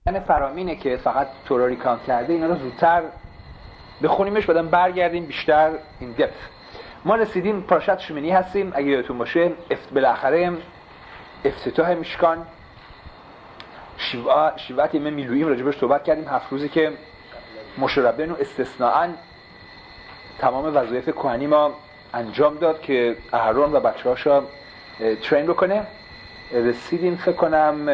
من فرامینه که فقط تورا ریکانت کرده اینا رو زودتر بخونیمش بعدم برگردیم بیشتر این دپت. ما رسیدیم پارشات شمینی هستیم. اگه یادتون باشه بالاخره افتتاح میشکان شیوت یمه میلوییم راجبش صحبت کردیم. 7 روزی که موشه ربیנו استثناءً تمام وظایف کهنی ما انجام داد که اهرون و بچه‌هاشو ترین بکنه. رسیدیم فکر کنم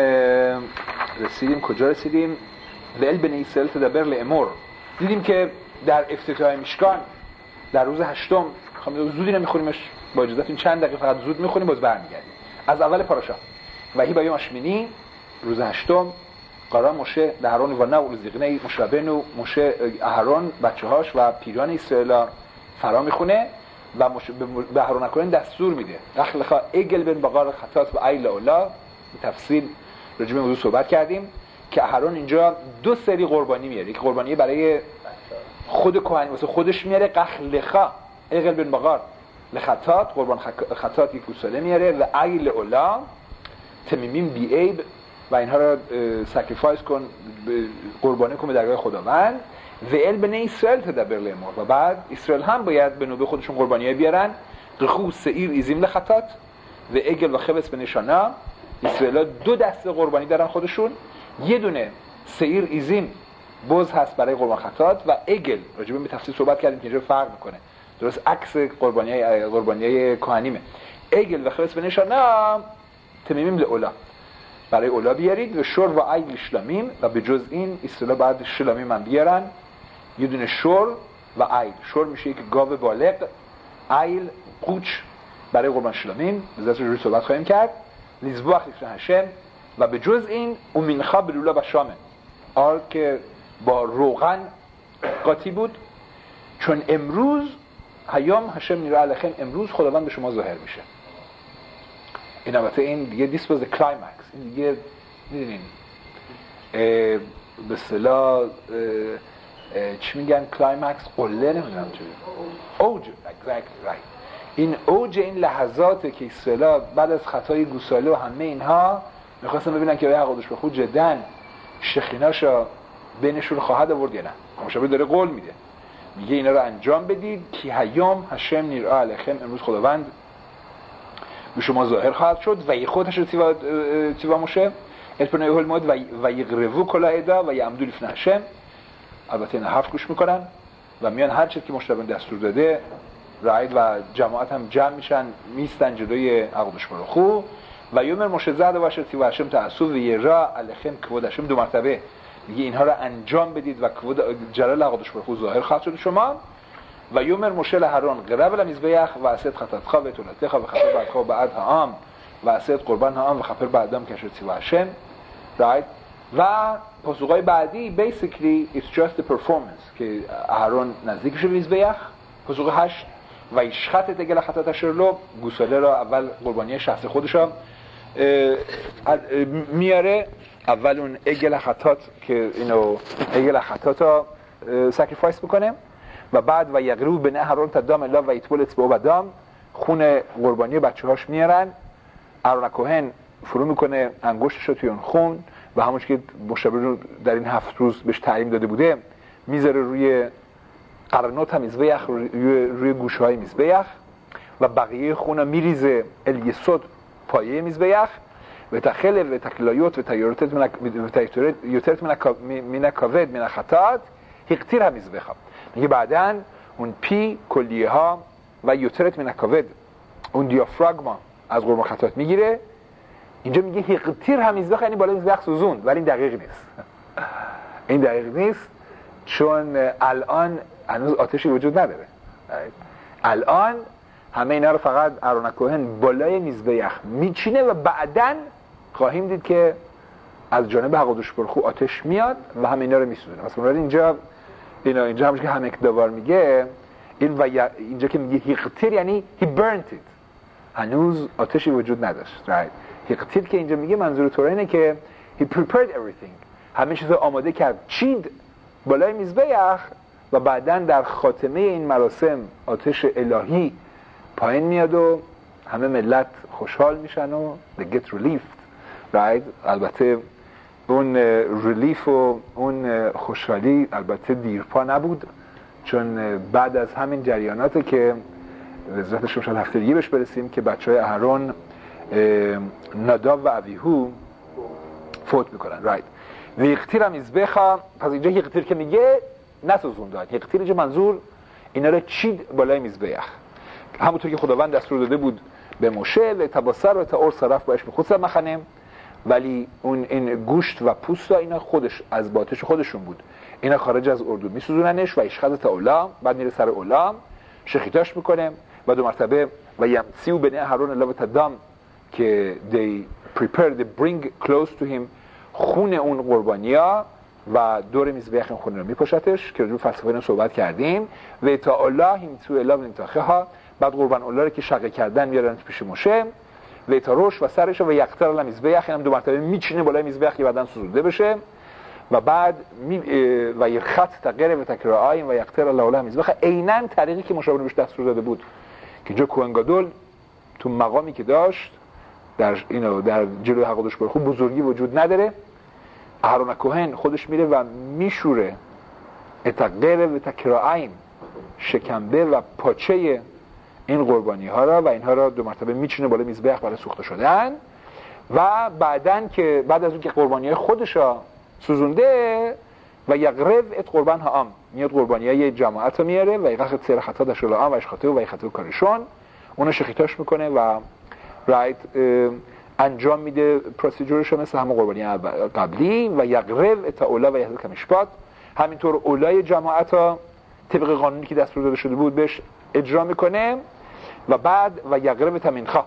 کجا رسیدیم؟ ول بنی اسرائیل تدبر لامور. دیدیم که در افتتاح میشکان در روز 8 زودی نمیخونیمش، با اجازهتون چند دقیقه فقط زود میخونیم باز برمیگردیم از اول پاراشا. و هی بیوم اشمینی روز 8 قرار موشه اهرون و نه زیغنه موشه ربیנו موشه اهرون بچه‌هاش و پیران اسرائیل فرا میخونه و به اهرون اکوهن دستور میده اخلخا اگل بن بقار خطات و ایل اولا. تفصیل راجع به موضوع صحبت کردیم که اهرون اینجا 2 سری قربانی میاره. یک قربانی برای خود کهنی واسه خودش میاره، قخلخا اگل بن بقار لخطات قربان خطات یک گوساله میاره و ایل اولا تمیمین بی عیب و اینها رو ساکریفایس کن، قربانی کن به درگاه خداوند. و ال بنی اسرائیل تدبر لامور و بعد اسرائیل هم باید به نوبه خودشون قربانیای بیارن. قخو سعیر ایزیم لخطات و اگل و خبس به نشانا. اسرائیل 2 دسته قربانی دارن خودشون. یه دونه سعیر ایزیم بز هست برای قربان خطات و اگل راجع به تفصیل صحبت کردیم که اینجا فرق میکنه، درست عکس قربانیای کهنیمه. اگل و خبس به نشانا تمیمیم لاولا برای اولا بیارید و شور و ایل شلامیم و به جز این اسرائیل بعد شلامیم هم بیارن. یه دونه شور و ایل. شور میشه یک گاو بالغ، ایل قوچ برای قربان شلامیم. بذات روی صحبت خواهیم کرد. لیزبوخ لیفن هشم و به جز این اومینخا بلولا و شامه آر که با روغن قاطی بود، چون امروز هیام هشم نیرا علیکم، امروز خداوند به شما ظاهر میشه. این البته این دیگه this was the climax. این دیگه میدونین به اصطلاح چی میگن کلایمکس؟ قله نمیدونم چی اوج. exactly right. این اوج این لحظاته که اسرائیل بعد از خطای گوساله و همه اینها میخواستن ببینن که آیا قدوس بخود جداً شخیناشو بینشون خواهد آورد یا نه. مشابه داره قول میده، میگه اینا رو انجام بدید که هیام هشم نیرا علیکم، امروز خداوند به شما ظاهر خواهد شد. و خودش رو تیوا موشه الپنای هول مود و یغرو کلا ادا و یعمدو لیفن هشم. البته این 7 گوش میکنن و میان هر چیزی که مشتبه دستور داده رعید و جماعت هم جمع میشن میستن جلوی عقوبش برخو و یومر موشه زد و شرطی و هشم تعصو و یرا علیکم کود هشم 2 مرتبه میگه اینها رو انجام بدید و کود جلال عقوبش برخو ظاهر خواهد شد شما. و یومر موشه لهرون قرب لمیزبیخ و اسد خطات خواه و تولت خواه و خطر بعد خواه بعد هام و اسد قربان هام و خطر بعدم که شرطی و هشم. رایت و پاسخهای بعدی basically it's just a performance که اهرون نزدیک میشه به میزبیخ. پاسخ 8 و ایشخط دگل خطاتش رو گوساله را اول قربانی شخص خودش میاره. اول اون اگل خطات که اینو اگل خطات رو ساکریفایس بکنه و بعد و یغرو به اهرون تدام الا و یتبول اصبعو بدام خون قربانی بچه‌هاش میارن. اهرون کوهن فرو میکنه انگشتش رو توی اون خون و همونش که مشابه رو در این 7 روز بهش تعلیم داده بوده میذاره روی قرنات میزبیخ، روی گوشه‌های میزبیخ و بقیه خون میریزه الیسود پایه میزبیخ و تخل و تکلایوت و تیارتت من کاود من خطات هیقتیر هم میزبیخ. میگه بعداً اون پی کلیه ها و یوترت من کاود اون دیافراگما از قربان خطات میگیره. اینجا میگه هیقتیر هم میزبیخ، یعنی بالای میزبیخ سوزوند، ولی این دقیق نیست. این دقیق نیست چون الان هنوز آتشی وجود نداره. الان همه اینا رو فقط اهرون کوهن بالای میزبیخ میچینه و بعدن خواهیم دید که از جانب حقودش برخو آتش میاد و همه اینا رو میسوزونه. مثلا اینجا همونش که همک داوار میگه این و اینجا که میگه هیقتیر یعنی he burnt it، هنوز آتشی وجود نداشت. هیقتیر که اینجا میگه منظور تورا اینه که he prepared everything، همه چیز آماده کرد، چید بالای میزبیخ و بعداً در خاتمه این مراسم آتش الهی پایین میاد و همه ملت خوشحال میشن و they get relieved. البته اون ریلیف و اون خوشحالی البته دیرپا نبود، چون بعد از همین جریاناته که وزارتش رو شاید هفته دیگه بهش برسیم که بچهای اهرون ناداب و ابیهو فوت میکنن. رایت و یقتیر هم مزبخا. پس اینجا یقتیر که میگه نسوزوندن، یقتیر اینجا منظور اینا رو چید بالای مزبخ، همونطور که خداوند دستور داده بود به موشه و تباسر و تا اور صرف باش به خود مخنم، ولی اون این گوشت و پوست اینا خودش از باتش خودشون بود، اینا خارج از اردو میسوزوننش و اشخاص تا اولا، بعد میره سر اولا شخیتاش میکنه و دو مرتبه و یمسیو بنی اهرون الا و تدام که they prepare they bring close to him خون اون قربانیا و دور مذبح خون رو میپوشتش که رو فلسفه اینا صحبت کردیم. و تا الله هم تو الا و انتاخه ها، بعد قربان الله رو که شقه کردن میارن پیش موشه و تا روش و سرش و یقتر الله مذبح، اینم دو مرتبه میچینه بالای مذبح که بعدن سوزونده بشه و بعد و یخط تغیر و تکرای و یقتر الله الله مذبح، عیناً طریقی که مشابه بهش دستور داده بود که جو کوهن گادول تو مقامی که داشت در اینو در جلوی حقودش برخو بزرگی وجود نداره، اهرون کوهن خودش میره و میشوره اتقره و تکرائیم شکمبه و پاچه این قربانی ها را و اینها را دو مرتبه میچینه بالا مذبح برای سوخته شدن و بعدن که بعد از اون که قربانی های خودش را سوزونده و یقرب ات قربان ها میاد قربانی های جماعت رو میاره و یقرب سیر خطا دشل و اشخاطه و یخطه و کارشون اونو شخیتاش میکنه و رایت انجام میده پروسیجورش مثل همه قربانی قبلی و یقرب تا اولا و یحضر کمشپات، همینطور اولای جماعت ها طبق قانونی که دستور داده شده بود بهش اجرا میکنه و بعد و یقرب تمینخا.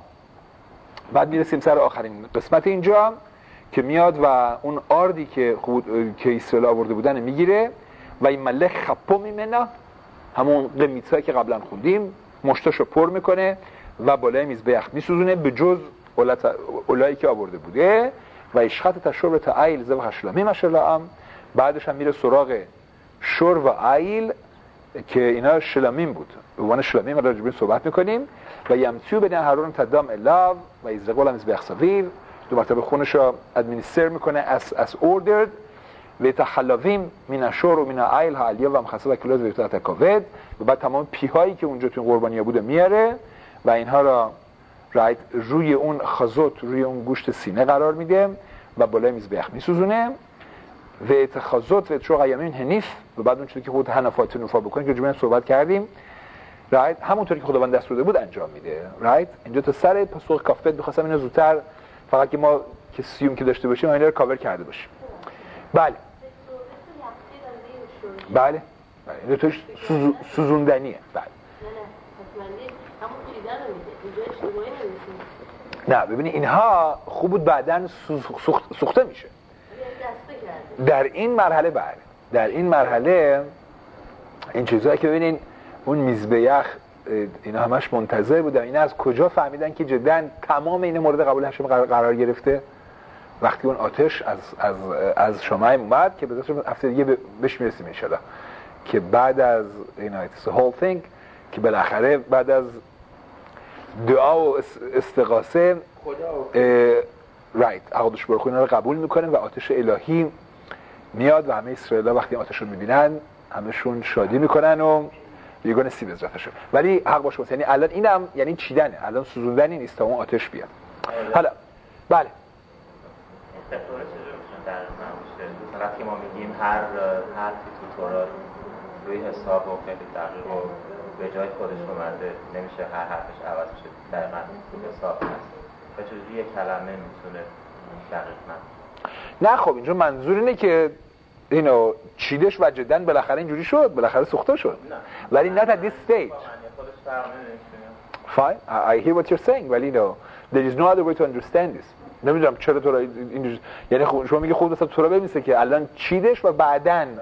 بعد میرسیم سر آخرین قسمت اینجا که میاد و اون آردی که اسرائیل آورده بودن میگیره و این مله خپو میمنه، همون قمیتایی که قبلا خوندیم مشتاشو پر میکنه و بالای مذبح میسوزونه به جز اولایی که آورده بوده و اشخط تشرب تا عیل زو خشلامی مشلام. بعدش هم میره سراغ شور و عیل که اینا شلامین بود، به عنوان شلامین راجع به صحبت میکنیم و یمسیو بین اهرون تدام الاو و ازرقول هم مذبح سویر دو مرتبه خونش رو ادمینستر میکنه as ordered و تخلاویم من شور و من عیل ها علیا و مخصص و کلاز و تکاود و بعد تمام پیهایی که اونجا تو این قربانی‌ها بوده میاره و اینها را رایت روی اون خازوت روی اون گوشت سینه قرار میده و بالای مذبح میسوزونه و اتخازوت و اتشوق ایامین هنیف و بعد اون چیزی که خود حنفات نوفا بکنه که جمعه صحبت کردیم رایت همونطوری که خداوند دستور داده بود انجام میده. رایت اینجا تا سر پاسخ کافت می‌خواستم اینو زودتر فقط که ما که سیوم که داشته باشیم اینا رو کاور کرده باشیم. بله بله اینو توش سوزوندنیه. بله نه ببینی اینها خوب بود بعدن سوخته میشه در این مرحله. بله در این مرحله این چیزایی که ببینین اون مذبح اینا همش منتظر بودن اینا از کجا فهمیدن که جدا تمام این مورد قبول هاشم قرار گرفته وقتی اون آتش از شمایم اومد که به هفته دیگه بهش میرسیم ان شاءالله که بعد از اینا it's the whole thing که بالاخره بعد از دعا و استغاثه رایت عقدش برخو اینا رو قبول میکنه و آتش الهی میاد و همه اسرائیل‌ها وقتی آتش رو میبینن همشون شادی میکنن و یگان سی بزرتشه. ولی حق باشه واسه یعنی الان اینم یعنی چیدنه، الان سوزوندنی نیست تا اون آتش بیاد. حالا بله وقتی ما میگیم هر حرفی تو تورات روی حساب و خیلی دقیق و به جای خودش اومده نمیشه هر حرفش عوض بشه دقیقاً تو حساب هست و چجوری یک کلمه میتونه دقیقاً نه خب اینجا منظور اینه که اینو چیدش و جدن بالاخره اینجوری شد بالاخره سوخته شد ولی not at this stage. Fine, I hear what you're saying ولی no there is no other way to understand this. نمیدونم چرا تو را اینجوری یعنی خب شما میگی خود مثلا تو را ببینید که الان چیدش و بعدن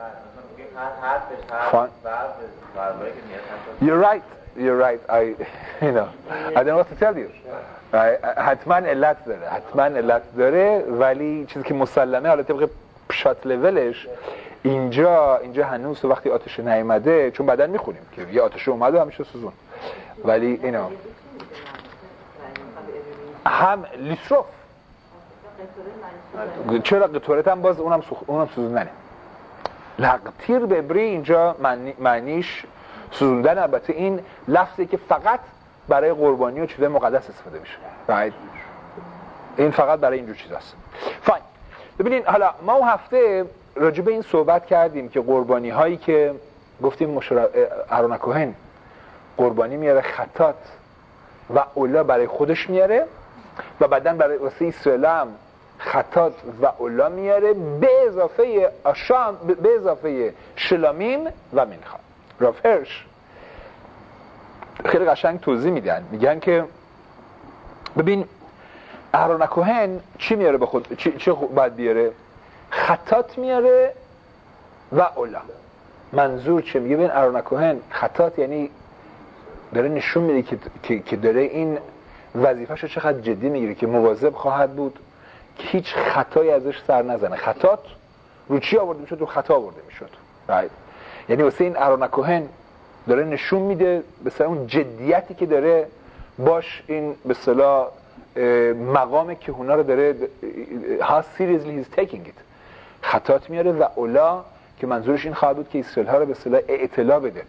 You're right I don't know what to tell you. حتما علت داره ولی چیزی که مسلمه حالا طبق شات لولش اینجا هنوز وقتی آتش نیامده چون بعدن میخونیم که یه آتش اومده و همیشه سوزون ولی اینا هم لیسروف چرا قطورت هم باز اونم سوزوندنه. لقطیر به بری اینجا معنیش سوزوندن. البته این لفظی که فقط برای قربانی و چیزای مقدس استفاده میشه. right. این فقط برای اینجور چیزاست. فاین. ببینین حالا ما اون هفته راجع به این صحبت کردیم که قربانی هایی که گفتیم اهرون کوهن قربانی میاره خطات و اولا برای خودش میاره و بعدن برای واسه اسرائیل هم خطات و اولا میاره به اضافه آشام، به اضافه شلامیم و منخا. راف هرش خیلی قشنگ توضیح میدن، میگن که ببین اهرون کوهن چی میاره به خود، چی باید بیاره؟ خطات میاره و اولا. منظور چه؟ میگه ببین اهرون کوهن خطات یعنی داره نشون میده که داره این وظیفه‌شو چقدر جدی میگیره، که مواظب خواهد بود که هیچ خطایی ازش سر نزنه. خطات رو چی آورده میشد؟ رو خطا آورده میشد. یعنی واسه این اهرون کوهن داره نشون میده به اصطلاح اون جدیتی که داره باش این به اصطلاح مقام کهونا رو داره، how seriously he's taking it. خطات میاره و اولا که منظورش این خواهد بود که اسرائیل ها رو به اصطلاح اطلاع بده،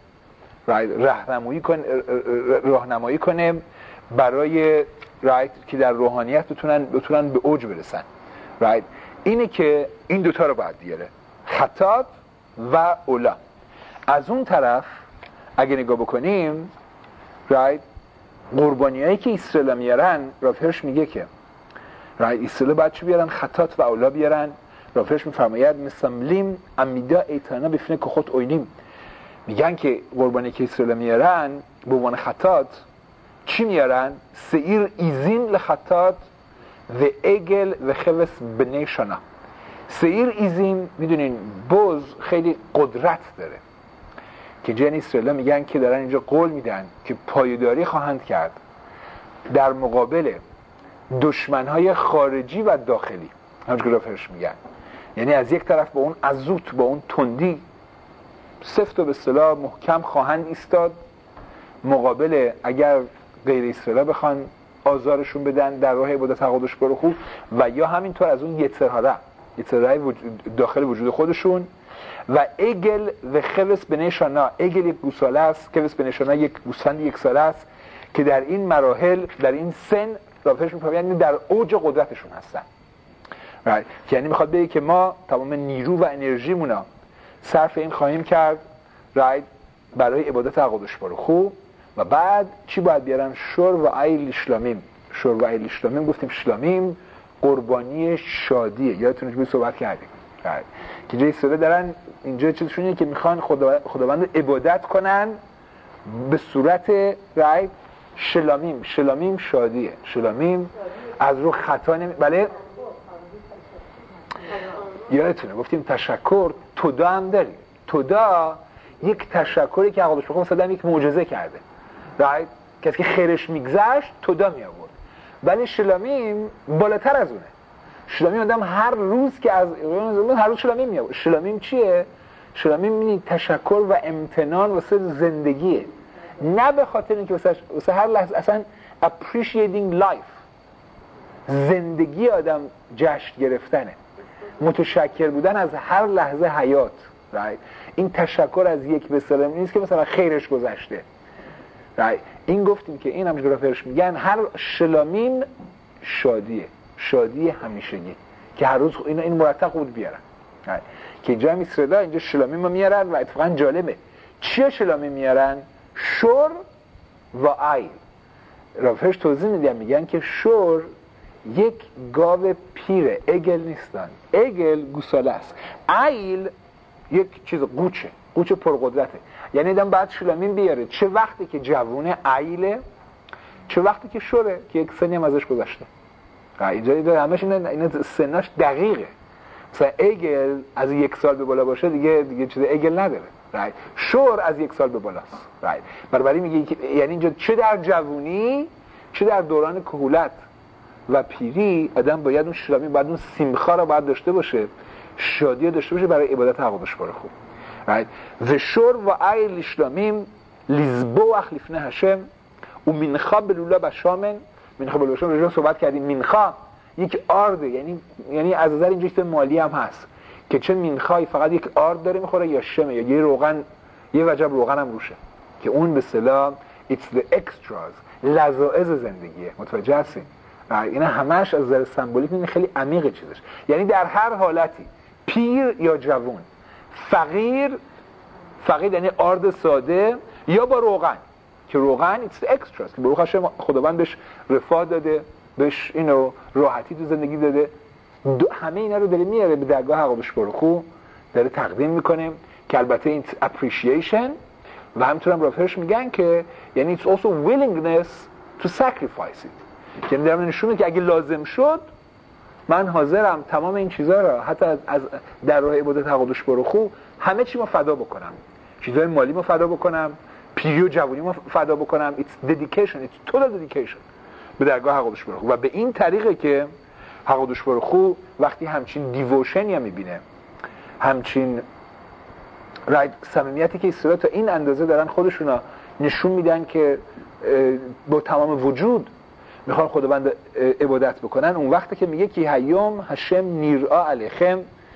راهنمایی کنه برای که در روحانیت بتونن به اوج برسن. اینه که این دوتا رو باید بیاره، خطات و اولا. از اون طرف اگه نگاه بکنیم قربانیایی که اسرائیل میارن، راف هرش میگه که اسرائیل باید چی بیارن؟ خطات و اولا بیارن. راف هرش میفرماید مسملیم امیدا ایتانا بفنه که خود اوینیم. میگن که قربانی که اسرائیل میارن به عنوان خطات چی میارن؟ سعیر ایزین لخطات و اگل و خبس بنی شانا. سعیر ایزین میدونین بز خیلی قدرت داره که جن اسرائیل میگن که دارن اینجا قول میدن که پایداری خواهند کرد در مقابل دشمنهای خارجی و داخلی. همچنین که رافرش میگن، یعنی از یک طرف با اون عزوت، با اون تندی سفت و به اصطلاح محکم خواهند ایستاد مقابل اگر غیر اسرائیل بخوان آزارشون بدن در راه عبادت قدوس بروخو، و یا همینطور از اون یترهاره داخل وجود خودشون. و اگل و خبس بنی شانا، اگل یک گوساله است، خبس بنی شانا یک گوسفند یک ساله است که در این مراحل، در این سن رافرش می‌کنه، یعنی در اوج قدرتشون هستن. یعنی میخواد بگه که ما تمام نیرو و انرژیمون صرف این خواهیم کرد برای عبادت قدوس بروخو. و بعد چی باید بیارن؟ شور و عیل شلامیم. شور و عیل شلامیم گفتیم شلامیم قربانی شادیه. یادتونه که صحبت کردیم که جای سوره دارن اینجا چیزشونه که میخوان خداوند عبادت کنن به صورت شلامیم. شلامیم شادیه. شلامیم از رو خطا بله یادتونه گفتیم تشکر تودا هم داریم. تودا یک تشکری که قدوس بروخو مثلا یک معجزه کرده، کسی که خیرش میگذشت تودا می آورد. ولی شلامیم بالاتر از اونه. شلامیم آدم هر روز که از هر روز شلامیم می آورد. شلامیم چیه؟ شلامیم یعنی تشکر و امتنان واسه زندگیه، نه به خاطر اینکه واسه هر لحظه اصلا appreciating life، زندگی آدم جشن گرفتنه، متشکر بودن از هر لحظه حیات. این تشکر از یک به سلام نیست که مثلا خیرش گذشته. این گفتیم که این همش رافرش میگن هر شلامیم شادیه، شادی همیشگی که هر روز این مرتب خود بیارن. که اینجا هم اسرائیل اینجا شلامیم میارن و اتفاقا جالبه چیه شلامیم میارن؟ شور و عیل. رافرش توضیح میدن، میگن که شور یک گاو پیره، اگل نیستن، اگل گوساله است، عیل یک چیز قوچه پرقدرته. یعنی آدم بعد شلامیم بیاره چه وقتی که جوونه عیله، چه وقتی که شوره که یک سنی هم ازش گذشته. اینجا همش این سناش دقیقه. مثلا اگل از 1 سال به بالا باشه دیگه چیز اگل نداره. شور از 1 سال به بالاست. بنابراین میگه یعنی اینجا چه در جوونی چه در دوران کهولت و پیری آدم باید اون شلامیم، باید اون سیمخا رو باید داشته باشه، شادی داشته باشه برای عبادت قدوس بروخو. و شور و عیل شلامیم لیزبوخ لفنه هشم و منخا بلولا بشامن. منخا بلولا بشامن رو صحبت کردیم. منخا یک آرده، یعنی از نظر اینجا چیز مالی هم هست که چه مینخای فقط یک آرد داره میخوره یا شمه یا یه روغن، یه وجب روغن هم روشه که اون به اصطلاح it's the extras، لذائذ زندگیه. متوجه هستین؟ اینا همش از نظر سمبولیک این خیلی عمیقه چیزش. یعنی در هر حالتی پیر یا جوان، فقیر یعنی آرد ساده یا با روغن، که روغن it's the extras که بروخش خداوند بهش رفاه داده، بهش اینو راحتی تو زندگی داده، همه اینا رو داره میاره به درگاه حقابش برخو، داره تقدیم میکنه که البته این appreciation و همینطور هم رافرش میگن که یعنی it's also willingness to sacrifice it، یعنی دارم نشون میده که اگه لازم شد من حاضرم تمام این چیزها را حتی از در راه عبادت حقابش برخو همه چی ما فدا بکنم، چیزهای مالی ما فدا بکنم، پیری و جوانی ما فدا بکنم. it's dedication، it's total dedication به درگاه حقابش برخو. و به این طریقه که حقابش برخو وقتی همچین دیووشنی هم میبینه، همچین صمیمیتی که اسرائیل تا این اندازه دارن خودشونا نشون میدن که با تمام وجود میخوان خداوند عبادت بکنن، اون وقتی که میگه که هیوم هشم نیرآ علیکم،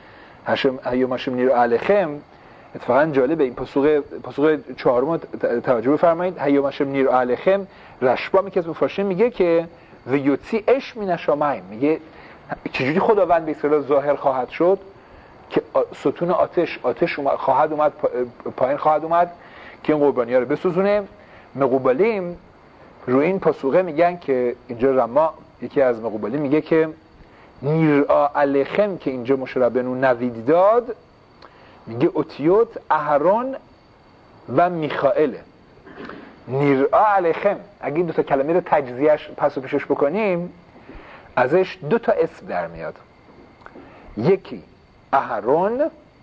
هیوم هشم نیرآ علیکم، اتفاقا جالبه این پاسخ چهارم توجه بفرمایید. هیوم هشم نیرآ علیکم، رشبا میگه از مفاشین میگه که و یوتی اش من الشمایم، میگه چجوری خداوند به اسرائیل ظاهر خواهد شد که ستون آتش خواهد اومد پایین خواهد اومد که این قربانی‌ها رو بسوزونه. مقوبلیم روی این پاسوقه میگن که اینجا رما یکی از مقوبلیم میگه که نیرآ علیکم که اینجا موشه ربنو نوید داد، میگه اوتیوت اهرون و میخائیل. نیرآ علیکم اگه این دو تا کلمه رو تجزیهش پس و پیشش بکنیم ازش دو تا اسم در میاد، یکی اهرون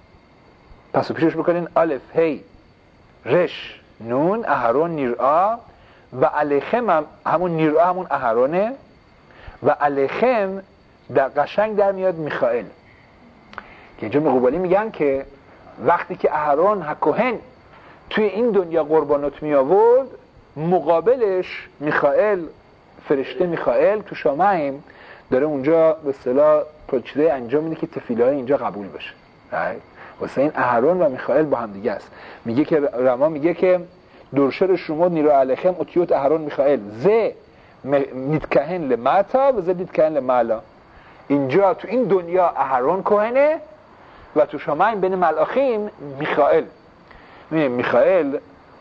پس و پیشش بکنین الف هی رش نون، اهرون نیرآ، و علیکم هم همون نیرآ همون اهرونه و علیکم در قشنگ در میاد میخائیل. که اینجا مقوبالی میگن که وقتی که اهرون هکوهن توی این دنیا قربانات می آورد، مقابلش میخائیل، فرشته میخائیل تو شامعیم داره اونجا به اصطلاح پروچیده انجام میده که تفیله‌های اینجا قبول بشه. واسه این اهرون و میخائیل با هم دیگه است. میگه که رما میگه که درشر شما نیرآ علیکم اوتیوت اهرون میخائیل ز نیتکهن لمعتا و ز نیتکهن لمعلا. اینجا تو این دنیا اهرون کهنه و تو شامعیم بین ملاخیم میخائیل. میخائیل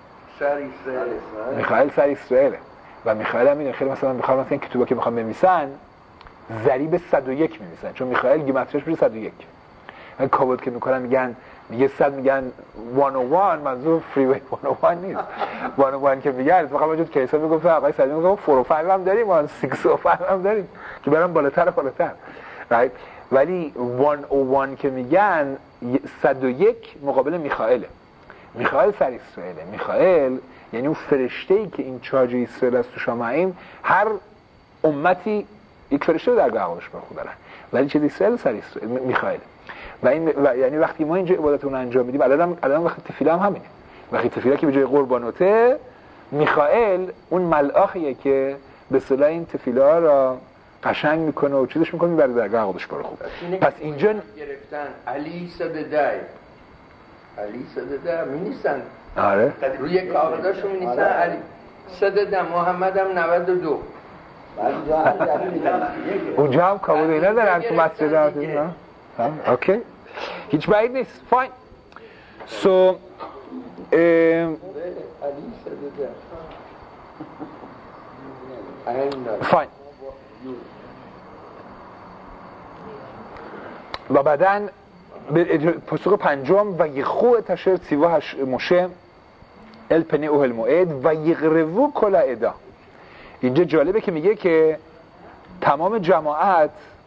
سر اسرائیل و میخائیل هم میدونه خیلی مثلا این کتوبا که میخوام بنویسن ضریب 101 می‌نویسن، چون میخائیل گیمتریش میشه 101. من کاود که میگن 100 میگن 101، منظور فریوی 101 نیست. 101 که میگن فقط وجود کیسا میگفت آقای سعید میگفت 4 و 5 هم داریم، ما 6 و 5 هم داریم که برام بالاتر right؟ ولی 101 که میگن 101 مقابل میخائیل. میخائیل سر اسرائیله. میخائیل یعنی اون فرشته‌ای که این چارج اسرائیل است تو شامعیم، هر امتی یک فرشته در درگاهش برخورد دارن، ولی چه اسرائیل سر اسرائیل میخائیل. و یعنی وقتی ما اینجا عبادتون انجام میدیم، الان وقتی تفیله هم همینه، وقتی تفیله که به جای قرباناته، میخائیل اون ملاخیه که به اصطلاح این تفیله ها را قشنگ میکنه و چیزش میکنه برای درگاه خودش برخورد. پس اینجا گرفتن علی صددای می‌نویسن، آره روی کاغذاشو می‌نویسن علی صدد محمدم 92. اونجا هم کابود اینا دارن تو مسجد ها؟ اوکی، هیچ بعید نیست. فاین. سو فاین. و بعدن پاسخ پنجم و یخو تشر سیوا مشه الپنه اوهل موعد و یغربو کل ادا. اینجا جالبه که میگه که تمام جماعت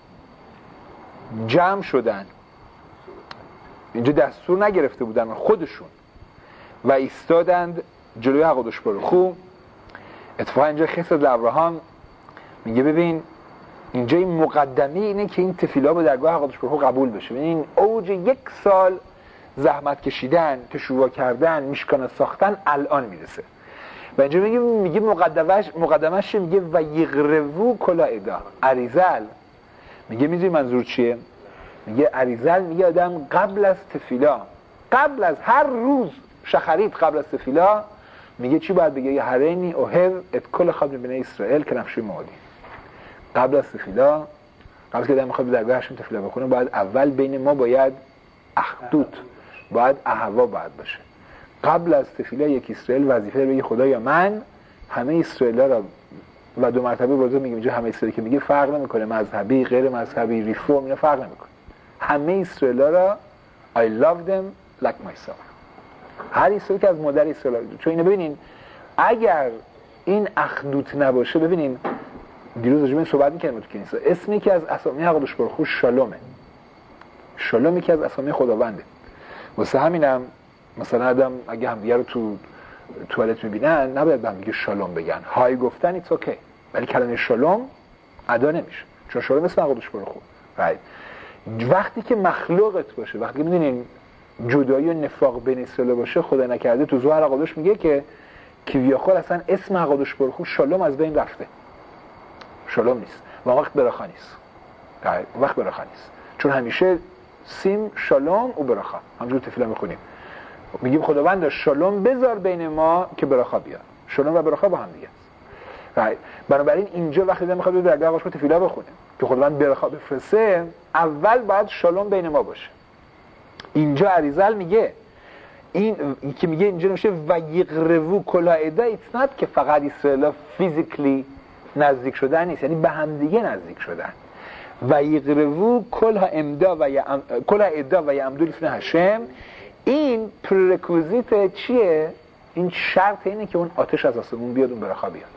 جمع شدن، اینجا دستور نگرفته بودن خودشون و ایستادند جلوی حقادش برخو. اتفاقا اینجا خسد لابراهام میگه ببین اینجا این مقدمه اینه که این تفیلا به درگاه حقادش برخو قبول بشه. این اوج 1 سال زحمت کشیدن، تشویق کردن، میشکانه ساختن الان میرسه. و اینجا میگه مقدمش میگه و یغربو کلا ادا. اریزل میگه میدونی منظور چیه؟ میگه اریزل میگه آدم قبل از تفیلا، قبل از هر روز شخرید قبل از تفیلا میگه چی باید بگه؟ هرینی اوهر ات کل خادم بنی اسرائیل که نفشوی معادی. قبل از تفیلا، قبل که آدم میخواد به درگاه هشم تفیلا بکنه، باید اول بین ما باید اخدود، باید احوا باید باشه. قبل از تفیلا یک اسرائیل وظیفه بگه خدایا من همه اسرائیل‌ها را، و 2 مرتبه برده میگه اینجا همه اسرائیل که میگه فرق نمیکنه مذهبی غیر مذهبی ریفورم اینا فرق نمیکنه، همه اسرائیل‌ها را I love them like myself. هر اسرائیل که از مادر اسرائیل، چون اینو ببینین اگر این اخدوت نباشه، ببینین دیروز راجع به این صحبت می‌کردیم تو کنیسه، اسمی که از اسامی حقش برخو شالومه، شالومی که از اسامی خداونده. واسه همینم مثلا آدم اگه همدیگه رو تو توالت میبینن نباید به هم دیگه شالوم بگن، های گفتن ایتس اوکی، ولی کلمه شالوم ادا نمیشه، چون شالوم اسم حقش برخو. وقتی که مخلوقت باشه، وقتی که میدونین جدایی و نفاق بین اسرائیل باشه، خدا نکرده تو زوار قدوش میگه که کیویاخور اصلا اسم قدوش برخو شالوم از بین رفته، شالوم نیست و وقت براخا نیست، وقت براخا نیست، چون همیشه سیم شالوم و براخا، همونجور تفیلا میخونیم میگیم خداوند شالوم بذار بین ما که براخا بیاد. شالوم و براخا با هم دیگه است. بنابراین اینجا وقتی دارم میخواد در درگاه تفیلا بخونه که خداوند براخا بفرسته، اول باید شالوم بین ما باشه. اینجا اریزل میگه این که میگه اینجا نمیشه و یقربو کلاهدا، ایتس نات که فقط اسرائیل فیزیکلی نزدیک شدن نیست، یعنی به هم دیگه نزدیک شدن. و یقربو کلها ادا و یعمدو لفن هشم، این پررکوزیت چیه؟ این شرط اینه که اون آتش از آسمون بیاد، اون براخا بیاد.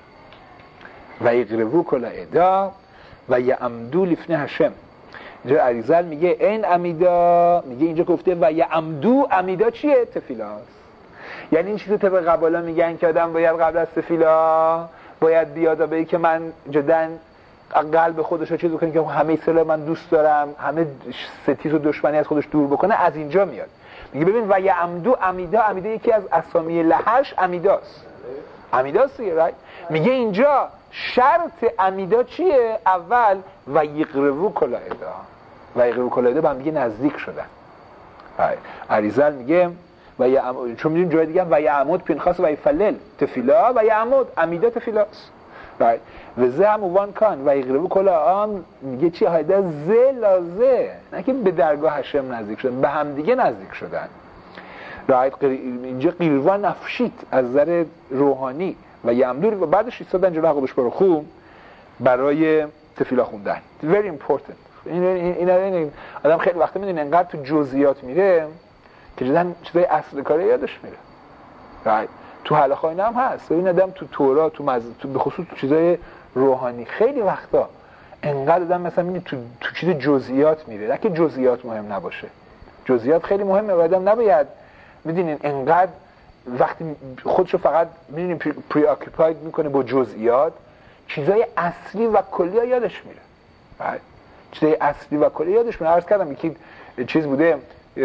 و یقربو کلها ادا و یعمدو لفن هشم. اینجا اریزل میگه این امیدا، میگه اینجا گفته و یعمدو، امیدا چیه؟ تفیلاست. یعنی این چیزی طبق قبالا میگن که آدم باید قبل از تفیلا باید بیاد و بگه که من جدا قلب خودش رو چیز بکنه که همه اسرائیل من دوست دارم، همه ستیز و دشمنی از خودش دور بکنه. از اینجا میاد میگه ببین و یعمدو، امیدا یکی از اسامی لهش امیداست، امیداست دیگه، میگه اینجا شرط امیدا چیه؟ اول و یقربو کلاهدا، و یقربو کلاهدا با هم دیگه نزدیک شدن. اریزل میگه و چون میدونیم جای دیگه و یعمود پینخاس و یفلل تفیلا و یعمود امیدا تفیلاست. و زه هم وان کان و یقربو کلاهدا میگه چی؟ هایده زه لازه، نه که به درگاه هشم نزدیک شدن، به هم دیگه نزدیک شدن. اینجا قیروان نفشید از نظر روحانی و یعمدو و بعدش ایستادن جلو حقوقش برخو برای تفیلا خوندن. very important. این آدم خیلی وقتا میدونه انقدر تو جزئیات میره که جدن چیزای اصل کاره یادش میره. تو حلقه اینا هم هست. این آدم تو تورات تو به خصوص تو چیزای روحانی خیلی وقتا انقدر آدم مثلا میبینی تو چیز جزئیات میره، نه که جزئیات مهم نباشه، جزئیات خیلی مهمه و آدم نباید میدونین انقدر وقتی خودشو فقط میدونین پری آکیپاید میکنه با جزئیات، چیزای اصلی و کلی یادش میره. چیزای اصلی و کلی یادش میره. عرض کردم یکی چیز بوده،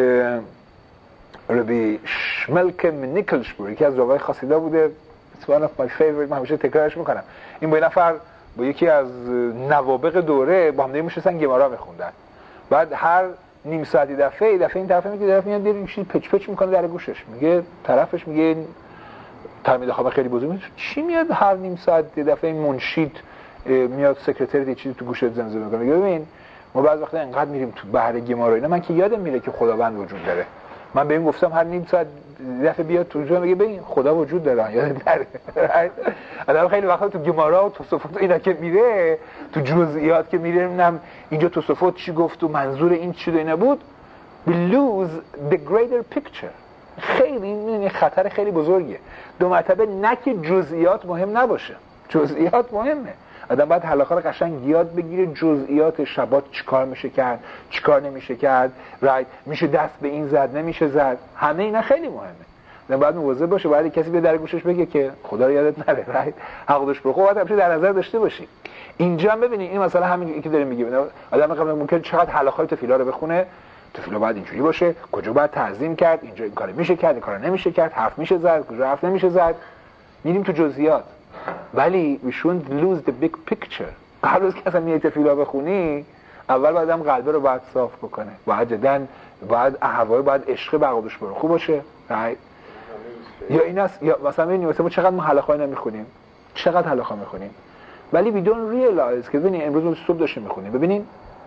ربی شملک نیکلشبور، یکی از راوای خاصیدا بوده، it's one of my favorite، من همیشه تکرارش میکنم. این با یه نفر با یکی از نوابغ دوره با هم دیگه میشستن گمارا میخوندن، بعد هر نیم ساعتی دفعه این طرف میگه، طرف میاد این چیز پچ میکنه در گوشش، میگه طرفش میگه تلمید خواب خیلی بزرگ، چی میاد هر نیم ساعت دفعه این منشید میاد سکرتریت یه چیزی تو گوشت زمزمه میکنه. میگه ببین ما بعضی وقتا انقدر میریم تو بحر گمارا اینا، من که یادم میره که خداوند وجود داره، من به این گفتم هر نیم ساعت دفعه بیاد تو جا میگه ببین خدا وجود داره، یادت نره. آدم خیلی وقتا تو گمارا و توصیفات اینا که میره، تو جزئیات که میره، نمیدونم اینجا توصیفات چی گفت و منظور این چی اینا بود، we lose the greater picture. خیلی این خطر خیلی بزرگیه. 2 مرتبه نه که جزئیات مهم نباشه، جزئیات مهمه، آدم باید حلقه رو قشنگ یاد بگیره، جزئیات شبات چیکار میشه کرد، چیکار نمیشه کرد، میشه دست به این زد نمیشه زد، همه اینا خیلی مهمه. آدم باید مواظب باشه، باید کسی به در گوشش بگه که خدا رو یادت نره، حقوقش برو، باید همیشه در نظر داشته باشی. اینجا هم ببینید این مثلا همین که داره میگه، آدم قبل ممکن چقدر حلقه‌های تفیلا رو بخونه، تفیلا باید اینجوری باشه، کجا باید تعظیم کرد، اینجا این کارو میشه کرد، این کارو نمیشه کرد، حرف میشه زد، کجا حرف نمیشه زد، میریم تو جزئیات. ولی we shouldn't lose the big picture. قبل از که اصلا میای تفیلا بخونی، اول باید هم قلبه رو باید صاف بکنه، باید جدن، باید هوای، باید عشق بقادش برو خوب باشه. یا این است، یا مثلا ببینید مثلا چقدر ما هلاخای نمیخونیم، چقدر هلاخا میخونیم ولی we don't realize که ببینید امروز ما صبح داشتیم میخونیم، ببینید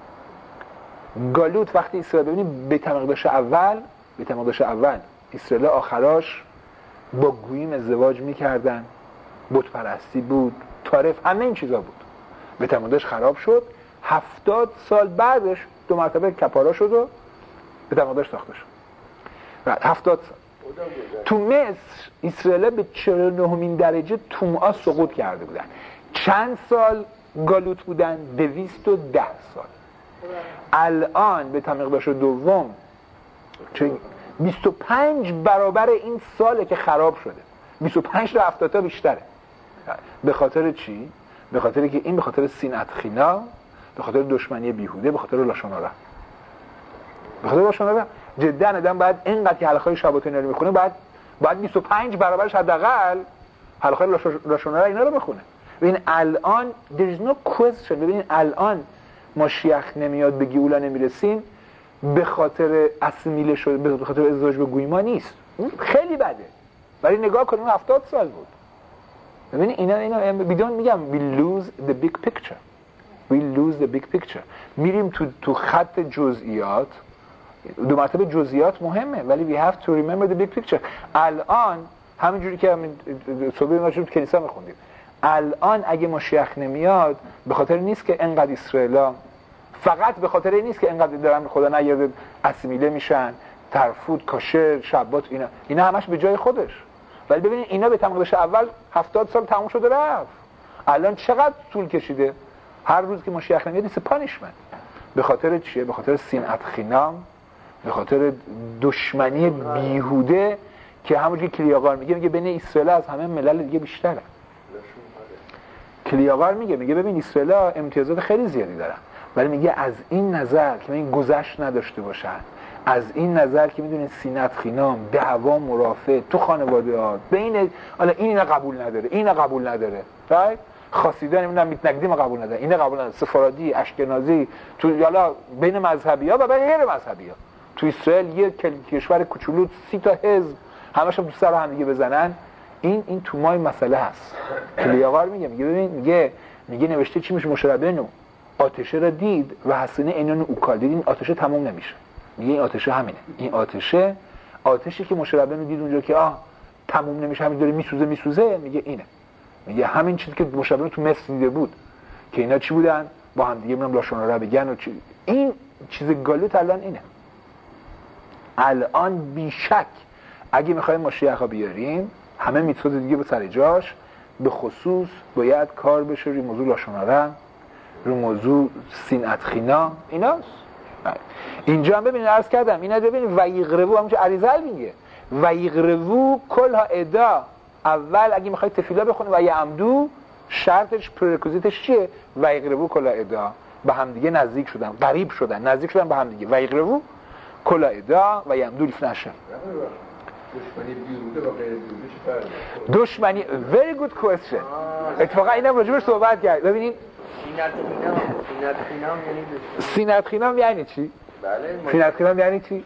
گالوت وقتی اسرائیل، ببینید به تمقداش اول اسرائیل آخراش با گوییم ازدواج میکردن، بت پرستی بود، طارف، همه این چیزا بود. به تمقداش خراب شد، 70 سال بعدش 2 مرتبه کپارا شد و به تمقداش ساخته شد. 70 سال تو مصر اسرائیل به 49مین درجه تومئا سقوط کرده بودن. چند سال گالوت بودن؟ 210 سال. الان به تمقداش دوم 25 برابر این ساله که خراب شده، 25 تا 70 تا بیشتره. به خاطر چی؟ به خاطر که این به خاطر سینات خینا، به خاطر دشمنی بیهوده، به خاطر لاشون آرا. به خاطر لاشون آرا جدا آدم باید اینقدر که حلقه‌های شبات اینا رو میخونه، باید 25 برابرش حداقل حلقه‌های لاشون آرا اینا رو بخونه. ببین الان there is no question، ببین الان ما شیخ نمیاد به گیولا نمیرسیم به خاطر اسمیله شده، به خاطر ازدواج به گویما نیست، اون خیلی بده، ولی نگاه کنیم 70 سال بود. ببین اینا بدون میگم we lose the big picture. میریم تو خط جزئیات، 2 مرتبه جزئیات مهمه ولی we have to remember the big picture. الان همینجوری که همین صبح ما تو کلیسا میخوندیم، الان اگه مشیخ نمیاد به خاطر نیست که انقدر اسرائیلا، فقط به خاطر این نیست که انقدر دارن خدا نیارده اسیمیله میشن، ترفود، کاشر، شبات، اینا همش به جای خودش. ولی ببینید اینا به تمقداش اول 70 سال تموم شده رفت. الان چقدر طول کشیده؟ هر روز که مشیخ نمیاد نیست پانیشمنت. به خاطر چیه؟ به خاطر سینات خینام، به خاطر دشمنی بیهوده که همونجوری کلیاقار میگه بین اسرائیل از همه ملل دیگه بیشتره. کلیاقار میگه ببین اسرائیل امتیازات خیلی زیادی دارن، ولی میگه از این نظر که این گذشت نداشته باشن، از این نظر که میدونین سینات خینام، دعوا، مرافع تو خانواده ها بین حالا این قبول نداره right؟ خاصیدن نمیدونم میتنگدیم قبول نداره، این قبول نداره، سفارادی، اشکنازی، تو حالا بین مذهبی ها و بین غیر مذهبی ها تو اسرائیل یه کشور کوچولو 30 تا حزب همش هم تو سر هم دیگه بزنن، این تو مای مسئله هست. کلیاقار میگه نوشته چی میشه؟ مشربنو آتشه را دید و حسینه اینان اوکال، دید این آتشه تموم نمیشه، میگه این آتشه همینه، این آتشی که مشربنو دید اونجا که تموم نمیشه، همین داره میسوزه، میگه اینه، میگه همین چیزی که مشربنو تو مصر دیده بود که اینا چی بودن با هم دیگه میرم لاشون را بگن و چی. این چیز گالوت الان اینه. الان بیشک اگه میخوایم مشیخا بیاریم همه میتوز دیگه به سر جاش، به خصوص باید کار بشه روی موضوع لاشون را، رو موضوع سینات خینا. ایناست. اینجا هم ببینید عرض کردم اینا ببینید ویغربو همونجا عریضل میگه ویغربو کلها ادا. اول اگه میخواید تفیلا بخونید و یعمدو شرطش پرکوزیتش چیه؟ ویغربو کلها ادا، به هم دیگه نزدیک شدن، قریب شدن، نزدیک شدن به هم دیگه. ویغربو کلها ادا و یعمدو لیفنشه. دشمنی بیروده با غیر بیروده چه فرقی؟ دشمنی very good question. اتفاقا اینم راجبش صحبت کرد. ببینید سینات خینام یعنی چی؟ بله. سینات خینام یعنی چی؟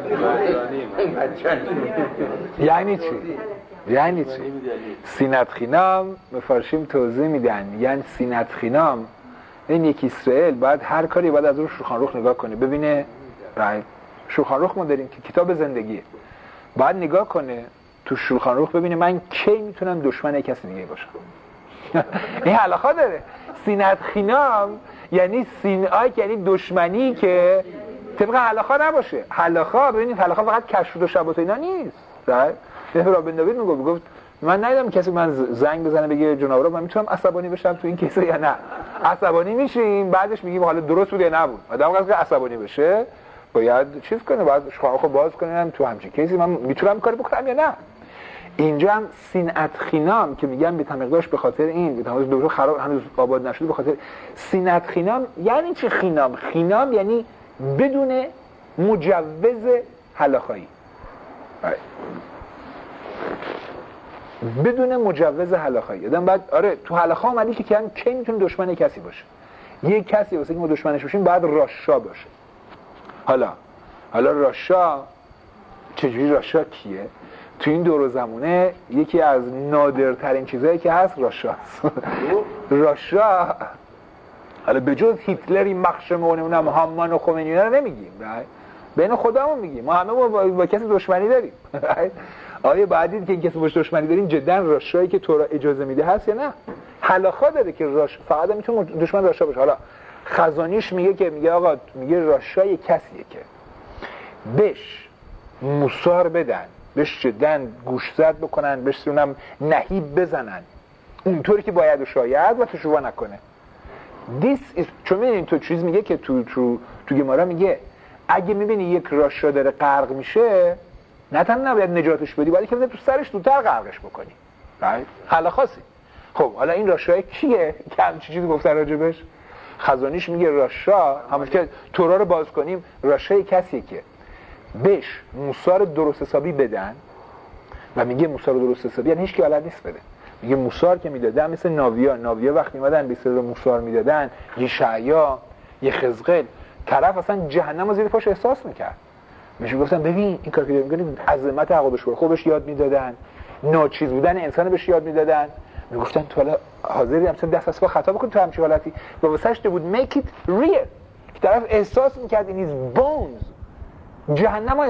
یعنی چی؟ سینات خینام مفارشیم توضیح میدن، میگن سینات خینام این یک اسرائیل باید هر کاری باید از رو شولخان رخ نگاه کنه، ببینه شولخان رخ ما داریم که کتاب زندگیه، باید نگاه کنه تو شولخان رخ ببینه من کی میتونم دشمن کسی دیگه باشم. این حلاخا داره. سینات خینام یعنی سینات یعنی دشمنی که طبق حلاخا نباشه. حلاخا ببینید حلاخا فقط کشف و شبات اینا نیست. رابن داوید میگفت من ندیدم کسی من زنگ بزنه بگه جناب را من میتونم عصبانی بشم تو این کیسه یا نه. عصبانی میشیم بعدش میگیم حالا درست بود یا نبود. آدم وقتی عصبانی بشه باید چیز کنه، باید شخاخو باز کنم تو همچین کیسی من میتونم کاری بکنم یا نه. اینجا هم سینات خینام که میگم به تمقداش به خاطر این به تمقداش دوباره خراب هنوز آباد نشده به خاطر سینات خینام. یعنی چی خینام؟ خینام یعنی بدون مجوز حلاخایی، بدون مجوز حلاخایی. آدم بعد تو حلاخا اومدی که کی میتونه دشمن کسی باشه. یک کسی واسه که ما دشمنش باشیم باید راشا باشه. حالا راشا چجوری؟ راشا کیه؟ تو این دور و زمونه یکی از نادرترین چیزایی که هست راشاست. راشا حالا به جز هیتلری مخشم و نمیدونم هامان و خمینی رو نمیگیم، بین خودمون میگیم ما همه با کسی دشمنی داریم. آیا باید دید که این کسی باش دشمنی داریم جدا راشایی که تو را اجازه میده هست یا نه؟ حلاخا داره که راش فقط میتونه دشمن راشا باشه. حالا خزانیش میگه آقا میگه راشا یه کسیه که بهش موسار بدن، بهش جدا گوشزد بکنن، بهش نهیب بزنن اونطوری که باید و شاید و تشویق نکنه. چون میبینید تو چیز میگه که تو گمارا میگه اگه میبینی یک راشا داره غرق میشه نه تنها نباید نجاتش بدی، باید که تو سرش دوتر غرقش بکنی. حالا خاصی. خب حالا این راشای کیه که همچین چیزی گفتن راجبش؟ خزانیش میگه راشا همون که تورا رو باز کنیم، راشای کسیه که بهش موسار درست حسابی بدن و میگه موسار درست حسابی یعنی هیچ کی بلد نیست بده. میگه موسار که میدادن مثل ناویا وقتی میمدن به سر موسار میدادن، یه شعیا، یه خزقل، طرف اصلا جهنم رو زیر پاش احساس میکرد. میشه گفتن ببین این کار که داریم میکنیم عظمت عقب شور خوبش یاد میدادن، ناچیز بودن انسان بهش یاد میدادن. میگفتن تو حالا حاضری همچین دست از پا خطا بکنی تو همچین حالتی و واسش بود make it real که طرف احساس میکرد in his bones جهنم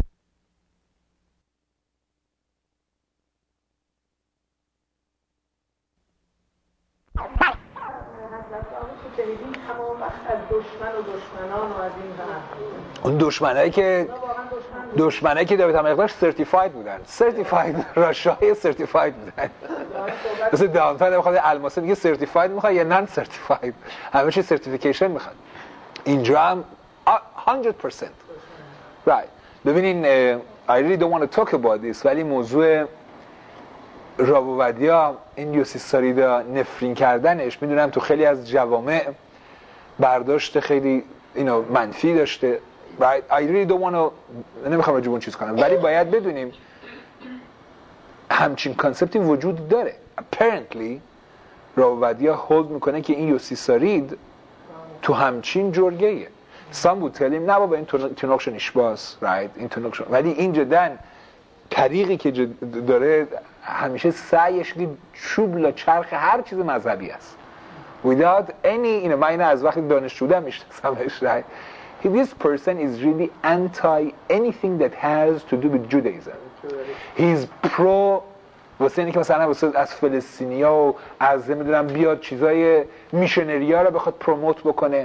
اون دشمنایی که داوید همه سرتیفاید بودن، سرتیفاید راشای سرتیفاید بودن. مثل داونتاون میخواد الماسه میگه سرتیفاید میخواد یا نان سرتیفاید، همه چی سرتیفیکیشن میخواد. اینجا هم 100% right. ببینین I really don't want to talk about this ولی موضوع رابوودیا این یوسیساریدا نفرین کردنش میدونم تو خیلی از جوامع برداشت خیلی منفی داشته. right? I really don't want to نمیخوام راجع به اون چیز کنم ولی باید بدونیم همچین کانسپتی وجود داره. apparently رابوودیا هولد میکنه که این یوسیسارید تو همچین جرگه‌ایه. some would tell him نه بابا این تنوکشن اشباس right? این تنوکشن ولی این جدن طریقی که داره همیشه سعیش که چوب لا چرخ هر چیز مذهبی است without any من اینو از وقتی دانشجو میشناسمش right? This person is really anti anything that has to do with Judaism. He's pro واسه اینکه مثلا واسه از فلسطینیا و از نمیدونم بیاد چیزای میشنریا رو بخواد پروموت بکنه.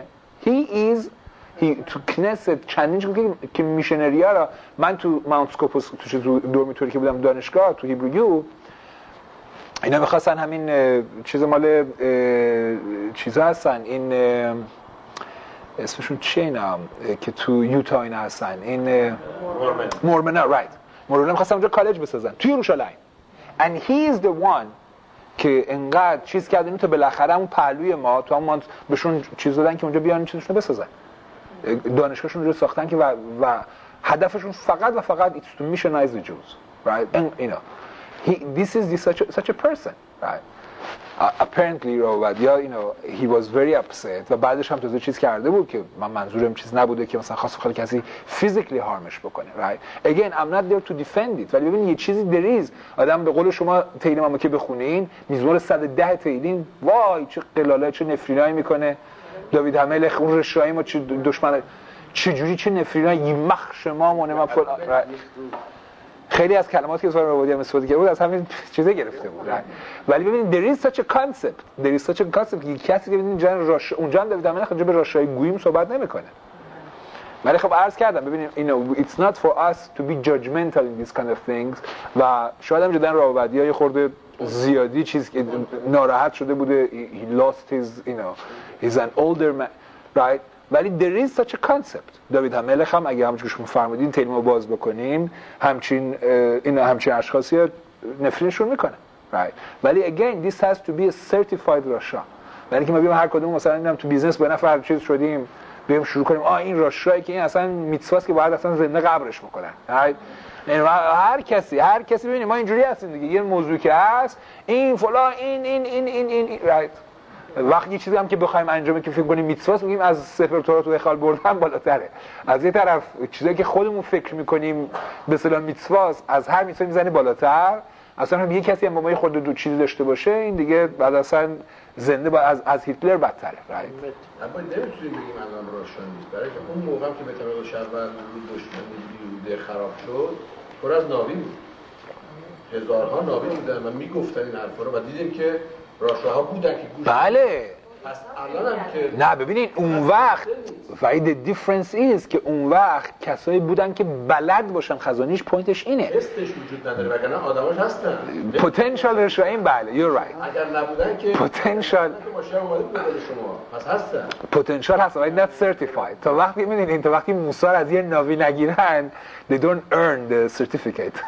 تو کنست چندین که میشنریا رو من تو ماونت سکوپوس تو دورمیتوری که بودم دانشگاه تو هیبرویو اینا می‌خواستن همین چیز مال چیزا هستن این اسمشون چیه اینا که تو یوتا اینا هستن این مورمنا رایت مورمنا می‌خواستن اونجا کالج بسازن تو یروشلایم and he is the one که انقدر چیز کردن تا بالاخره اون پهلوی ما تو هم بهشون چیز دادن که اونجا بیان چیزشون بسازن دانشگاهشون رو ساختن که و هدفشون فقط و فقط it's to missionize the Jews right and this is such a person right apparently he was very upset و بعدش هم تازه چیز کرده بود که من منظورم چیز نبوده که مثلا خاص خیلی کسی physically harmش بکنه right again I'm not there to defend it ولی ببین یه چیزی دریز آدم به قول شما تیلیم هم که بخونین میزمار 110 تیلیم وای چه قلاله چه نفرینایی میکنه داوید همل اون رشایی ما چه دشمن چه جوری چه نفرینایی مخش ما مونم خیلی از کلماتی که اسوار مبادی هم استفاده کرده بود از همین چیزه گرفته بود ولی ببینید there is such a concept که کسی که ببینید اونجا هم داوید همین خیلی به راشای گوییم صحبت نمیکنه ولی خب عرض کردم ببینید it's not for us to be judgmental in these kind of things و شاید هم جدا راوودی های خورده زیادی چیز که ناراحت شده بوده he lost his he's an older man right ولی there is such a concept داوید هملخ هم اگه همونجوری شما فرمودین تیلمو باز بکنیم همچین اشخاصی نفرینشون میکنه right ولی again this has to be a certified راشا ولی که ما بیام هر کدوم مثلا اینم تو بیزنس با نفر چیز شدیم بیام شروع کنیم این راشایی که این اصلا میتسواست که باید اصلا زنده قبرش بکنن right هر کسی ببینید ما اینجوری هستیم دیگه یه موضوعی که هست این فلان این right وقتی یه چیزی هم که بخوایم انجام که فکر کنیم میتواست میگیم از سفر تورات و اخال بردن بالاتره. از یه طرف چیزایی که خودمون فکر میکنیم به اصطلاح میتواست از هر میتوا میزنه بالاتر. اصلا هم یه کسی هم با ما خود دو چیزی داشته باشه این دیگه بعد اصلا زنده با از هیتلر بدتره. اما نمیتونیم بگیم الان روشن نیست، برای که اون موقع که به طبق شهر رو دشمنی بیروده خراب شد پر از ناوی بود، هزارها ناوی بودن و میگفتن این حرفا رو و دیدیم که راشاها بودن که گوش بله. پس الان هم که نه ببینید اون وقت the difference is که اون وقت کسایی بودن که بلد باشن خزانیش، پوینتش اینه استش وجود نداره وگرنه آدماش هستن پتانسیل رشایم. بله you're right اگر نبودن که پتانسیل ماشین اومده بود به شما پس هستن پتانسیل هست ولی not certified. تا وقتی میبینید تا وقتی موسی از یه ناوی نگیرن they don't earn the certificate.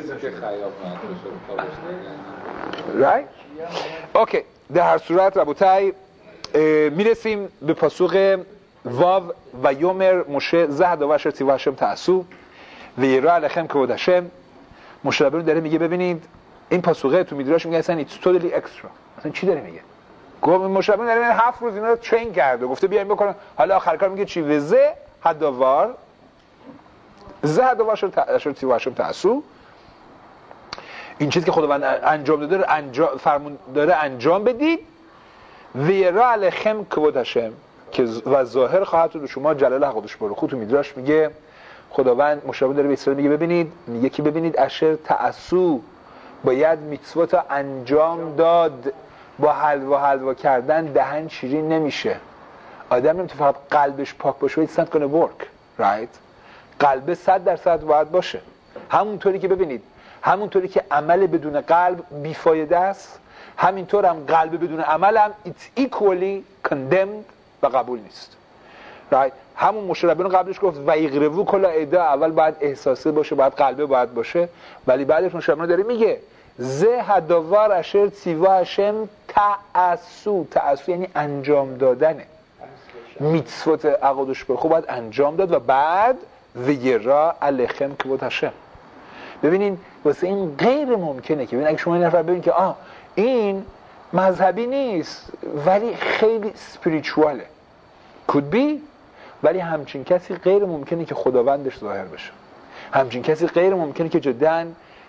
right okay. در هر صورت ربوتای میرسیم به پاسوق واو و یومر مشه زهد و شرطی و هشم تعسو و یرا علیکم که ودشم. مشه ربیون داره میگه ببینید این پاسوقه تو میدراش میگه اصلا it's totally extra. اصلا چی داره میگه؟ گفت مشه ربیون داره 7 روز اینا رو ترین کرده گفته بیاین بکنن. حالا آخر کار میگه چی؟ وزه حدوار زهد و شرطی و هشم تعسو. این چیزی که خداوند انجام داده فرمون داره انجام بدید. ویرا علیکم کبود هشم که و ظاهر خواهد شد شما جلال حقش برو. خود تو میدراش میگه خداوند مشابه داره به اسرائیل میگه ببینید میگه که ببینید اشر تعسو باید میتوات انجام داد. با حلوا کردن دهن شیرین نمیشه. آدم نمیتونه فقط قلبش پاک باشه. it's not gonna work right. قلب 100% باید باشه. همونطوری که ببینید همونطوری که عمل بدون قلب بیفایده است همینطور هم قلب بدون عمل هم it's equally condemned و قبول نیست right. همون مشربین قبلش گفت و یغربو کلا ادا اول باید احساسه باشه باید قلبه باید باشه ولی بعدش مشربین داره میگه زه هدوار اشر تیوا هشم تعسو. تعسو یعنی انجام دادنه. میتسوت عقدش به خوب باید انجام داد و بعد ویرا علیکم کبود هشم. ببینین واسه این غیر ممکنه که ببین اگه شما این نفر ببین که این مذهبی نیست ولی خیلی اسپریچواله could be ولی همچین کسی غیر ممکنه که خداوندش ظاهر بشه. همچین کسی غیر ممکنه که جداً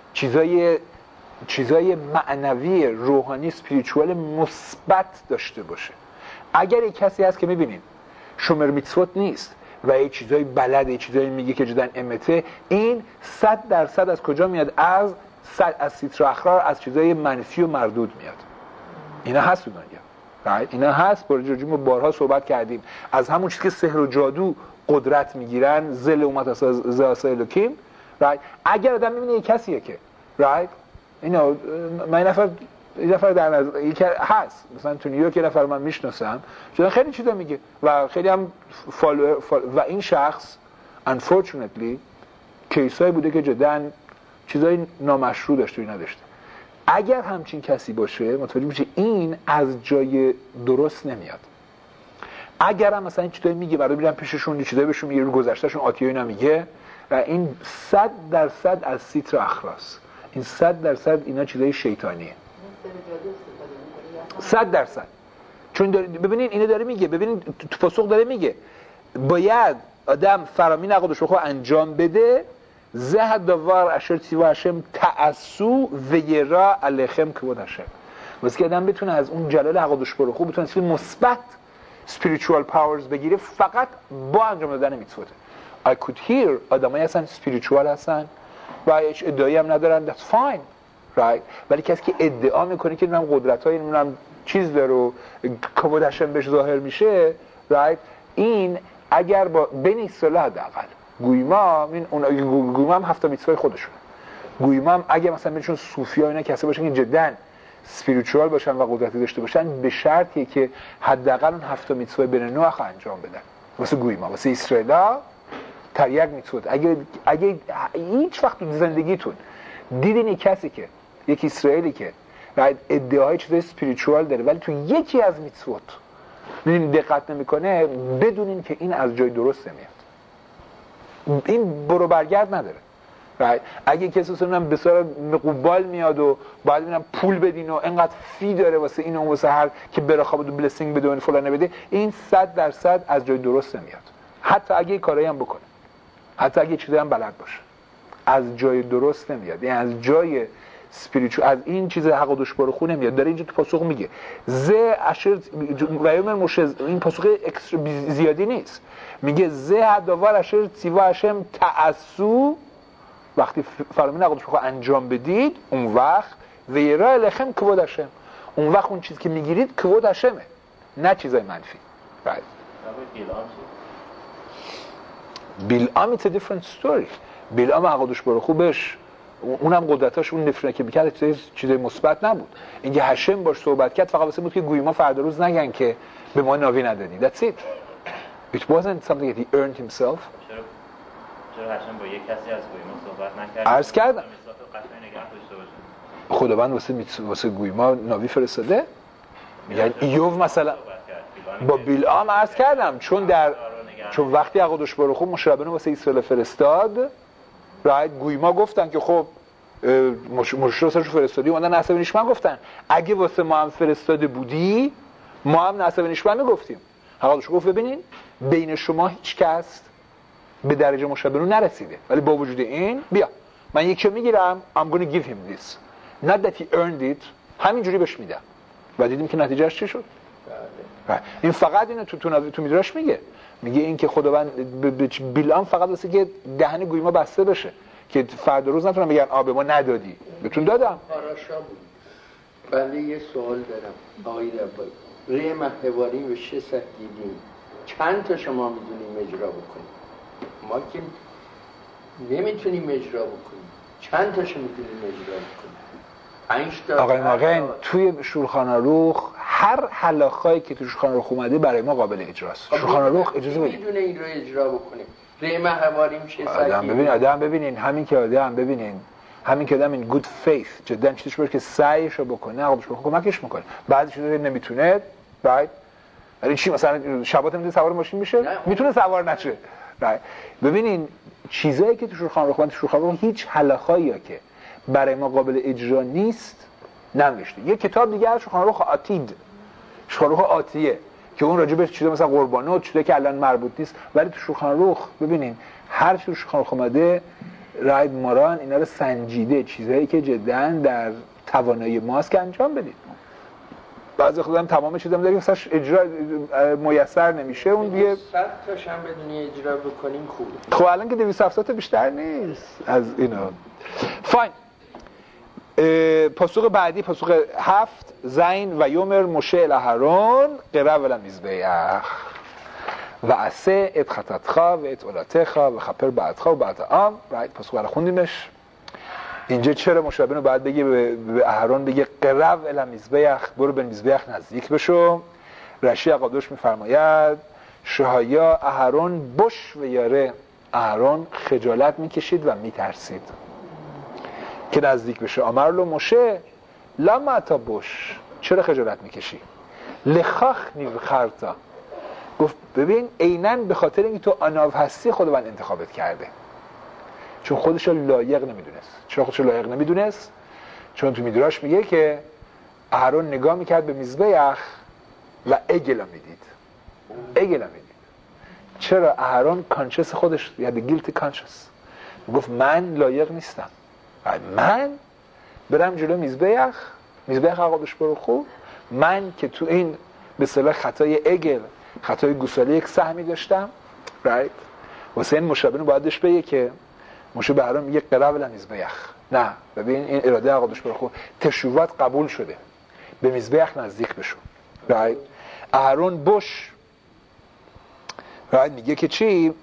چیزای معنوی روحانی اسپریچوال مثبت داشته باشه. اگر یک کسی هست که میبینین شومر میتسوت نیست و یه چیزایی بلده یه چیزایی میگه که جداً امته این 100% از کجا میاد؟ از سیتر اخرار از چیزای منفی و مردود میاد. اینا هست تو دنیا right؟ اینا هست برای ما بارها صحبت کردیم از همون چیزی که سحر و جادو قدرت میگیرن زل اومد از الوکیم right؟ اگر آدم میبینه یه کسیه که right؟ اینا من یه نفر در نظر یکی هست مثلا تو نیویورک یه نفر من میشناسم چون خیلی چیزا میگه و خیلی هم و این شخص unfortunately کیسایی بوده که جداً چیزای نامشروع داشته و نداشته. اگر همچین کسی باشه متوجه میشه این از جای درست نمیاد. اگر هم مثلا چیزایی میگه برای میرن پیششون یه چیزایی بهشون میگه رو گذشتهشون آتیایی نمیگه و این 100% از سیتر اخلاص این 100% اینا چیزای شیطانیه 100%. چون ببینید اینو داره میگه ببینید تو پاسخ داره میگه باید آدم فرامین عقدش رو انجام بده زه دوار اشر تیوا هشم تعسو و یرا علیکم کبود هشم واسه که آدم بتونه از اون جلال عقدش رو خوب بتونه چیز مثبت spiritual powers بگیره فقط با انجام دادن میتسوته. I could hear آدمایی هستن spiritual هستن و هیچ ادعایی هم ندارن that's fine right. ولی کسی که ادعا میکنه که نمیدونم قدرت‌های نمیدونم چیز داره و کبود هشم بهش ظاهر میشه right. این اگر با بین اصطلاح حداقل گویما هم 7 میتسوهای خودشونه. گویما هم اگه مثلا بینشون صوفیا اینا کسی باشن که جداً اسپریچوال باشن و قدرتی داشته باشن به شرطی که حداقل اون 7 میتسوهای بین نوح انجام بدن. واسه گویما واسه اسرائیلا تریاق میتسوت اگه هیچ وقت تو زندگیتون دیدین یک کسی که یک اسرائیلی که ادعای چیزای اسپریچوال داره ولی تو یکی از میتسوت ببینید دقت نمیکنه بدونین که این از جای درست نمیاد. این برو برگرد نداره اگه کسی اصلا بسیار قوبال میاد و بعد ببینم پول بدین و اینقدر فی داره واسه این و واسه هر که بره خواب و بلسینگ بده و فلان بده، این 100% از جای درست نمیاد. حتی اگه کارایی هم بکنه، حتی اگه چیزایی هم بلد باشه، از جای درست نمیاد. یعنی از جای اسپریچوال، از این چیز حق و دشوار خون نمیاد. داره اینجا تو پاسخ میگه ز اشر ویومر موشه، این پاسخ زیادی نیست، میگه ز هداور اشر تیوا هشم تعسو، وقتی فرامین حق و دشوار انجام بدید اون وقت ویرا الهم کبود هشم، اون وقت اون چیزی که میگیرید کبود هشمه، نه چیزای منفی. بیلعام it's a different story. بیلعام حق و دشوار خوبش، اونم قدرتاش اون نفرت که میکرد چیزای مثبت نبود. اینکه هشم باش صحبت کرد فقط واسه بود که گویما فردا روز نگن که به ما ناوی ندادی. That's it. It wasn't something that he earned himself. چرا هشم با یک کسی از گویما صحبت نکرد؟ عرض کردم خداوند واسه گویما ناوی فرستاده. یعنی ایوب مثلا با بیلعام عرض کردم چون وقتی حق و دشوار خوب مشربنو واسه اسرائیل فرستاد، گویما گفتن که خب مشرسش فرستادی، اومدن نسب نیشمن گفتن اگه واسه ما هم فرستاده بودی ما هم نسب نیشمن میگفتیم. حقیقتش گفت ببینین بین شما هیچ کس به درجه مشربنو نرسیده، ولی با وجود این بیا من یکی میگیرم I'm gonna give him this not that he earned it، همینجوری بهش میدم. و دیدیم که نتیجهش چی شد. این فقط اینو تو میدراش میگه این که خداوند بیلعام فقط واسه که دهن گویما بسته بشه که فردا روز نتونن بگن به ما ندادی، بهتون دادم. پاراشا بود. بله یه سوال دارم آقای ربایی، ره محواریم و 600 دیدیم، چند تا شما میدونیم اجرا بکنیم؟ ما که نمیتونیم اجرا بکنیم، چند تاشو میتونیم اجرا بکنیم؟ 5 تا. آقای ماقین توی شولخان عروخ هر حلاخایی که تو شولخان عروخ اومده برای ما قابل اجراست. شولخان عروخ اجازه بدید میدونه این رو اجرا بکنیم. ریمه حواریم 600 آدم ببینین همین که آدم این گود فیث جدا چیزش باشه که سعیشو بکنه، آقا بهش کمکش میکنه. بعضی چیزا نمیتونه، بعد ولی چی مثلا شبات نمیتونه سوار ماشین بشه، میتونه سوار نشه. ببینین چیزایی که تو شولخان عروخ هیچ حلاخایی که برای ما قابل اجرا نیست ننوشته. یه کتاب دیگه از شولخان عروخ آتید، شولخان عروخ آتیه که اون راجع به چیزا مثلا قربانات چیزایی که الان مربوط نیست، ولی تو شولخان عروخ ببینین هر چی تو شولخان عروخ اومده راید ماران اینا رو سنجیده، چیزایی که جدا در توانایی ماست که انجام بدید. بعضی خودم تمام چیزام داریم مثلا اجرا میسر نمیشه، اون دیگه 100 تاش هم بدونی اجرا بکنیم خوبه. خب الان که 270 تا بیشتر نیست از اینا. فاین. پاسخ بعدی پاسخ 7 زین و یومر موشه الاهرون قرب المیزبیخ و عسه ات خطتخا و ات اولاتخا و خپر بعدخا و بعد آم. پاسخ برای خوندیمش. اینجا چرا موشه ربینو باید بگه به اهرون بگه قرب المیزبیخ، برو به میزبیخ نزدیک بشو. رشی عقادوش میفرماید شهایا اهرون بش و یاره، اهرون خجالت میکشید و میترسید که نزدیک بشه. آمرلو موشه لما تا بش، چرا خجالت میکشی؟ لخاخ نیو خرتا، گفت ببین عیناً به خاطر اینکه تو آناو هستی خداوند انتخابت کرده، چون خودش لایق نمیدونست. چرا خودش لایق نمیدونست؟ چون تو میدراش میگه که اهرون نگاه میکرد به میزبیخ و اگلا میدید. چرا اهرون کانشس خودش یعنی گیلت کانشس، گفت من لایق نیستم، من برم جلو میزبیخ عقادش برو خوب، من که تو این به اصطلاح خطای اگل، خطای گوساله یک سهمی داشتم. واسه این مشابهنو بایدش بگه که مشه به اهرون میگه قرب المیزبیخ، نه ببین این اراده عقادش برو خوب تشویت قبول شده، به میزبیخ نزدیک بشو. اهرون بش میگه که چی؟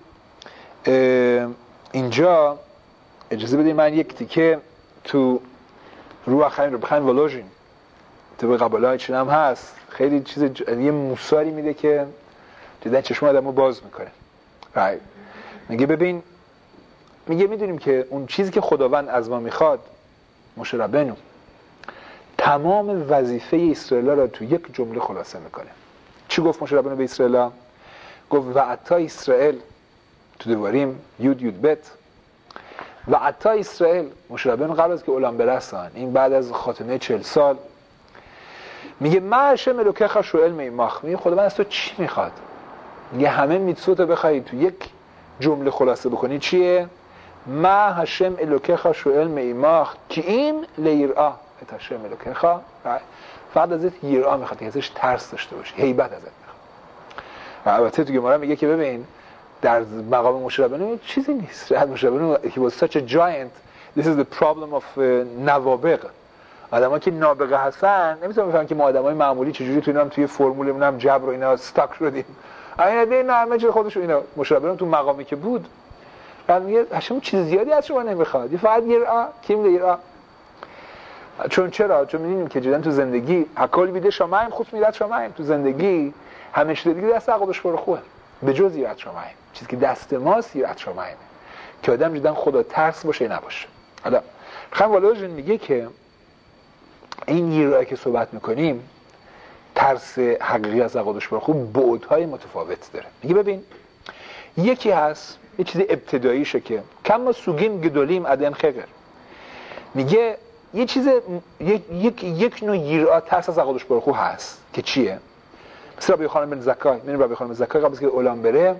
اینجا اجازه بدید من یک تیکه تو روح آخرین رو بخواین ولوژین تو قبالای چنم هست، خیلی چیز یه موساری میده که دیدن چشم آدمو باز میکنه. میگه ببین، میگه میدونیم که اون چیزی که خداوند از ما میخواد موشه ربینو تمام وظیفه اسرائیل را تو یک جمله خلاصه میکنه. چی گفت موشه ربینو به اسرائیل؟ گفت و عطا اسرائیل تو دواریم یود بت و عطا اسرائیل مشه ربیנו قبل از که اولام برسن، این بعد از خاتمه 40 سال میگه ما هشم الوکیخ شوئل میماخ، میگه خدا من از تو چی میخواد؟ میگه همه میتسوتو بخوای تو یک جمله خلاصه بکنی چیه؟ ما هشم الوکیخ شوئل میماخ که این لیرآ هشم الوکیخ، فقط ازت یرآ میخواد که ازش ترس داشته باشی، هیبت ازت میخواد. و البته تو گمارا میگه که ببین در مقام مشه ربیנו چیزی نیست. مشه ربیנו he was such a giant. This is the problem of نوابغ. آدم‌ها که نابغه هستن نمیتونن بفهمن که ما آدمای معمولی چجوری تو اینا توی فرمول هم جبر و اینا استاک شدیم. این همه چیز خودشون اینا. مشه ربیנו تو مقامی که بود بعد میگه هاشم چیز زیادی از شما نمیخواد. فقط یرآ کیم لیرآ. چرا؟ چون می‌بینیم که جدن تو زندگی حکال بیده شمایم خود میرد شمایم، تو زندگی همه چیز دیگه دست عقدش برو خوبه به جز یرات شمایم. چیزی که دست ماست یرات شمایم که آدم جدن خدا ترس باشه نباشه. حالا خانم والوژن میگه که این یرایی که صحبت میکنیم ترس حقیقی از عقدش برو خوب بعدهای متفاوت داره. میگه ببین یکی هست یه چیز ابتداییشه که کما سوگیم گدولیم ادم خگر، میگه یه چیز یک نوع یرا ترس از عقدش برو خوب هست که چیه؟ مثلا ربی خانم بن زکای، می‌بینیم ربی خانم زکای قبل از که اولام بره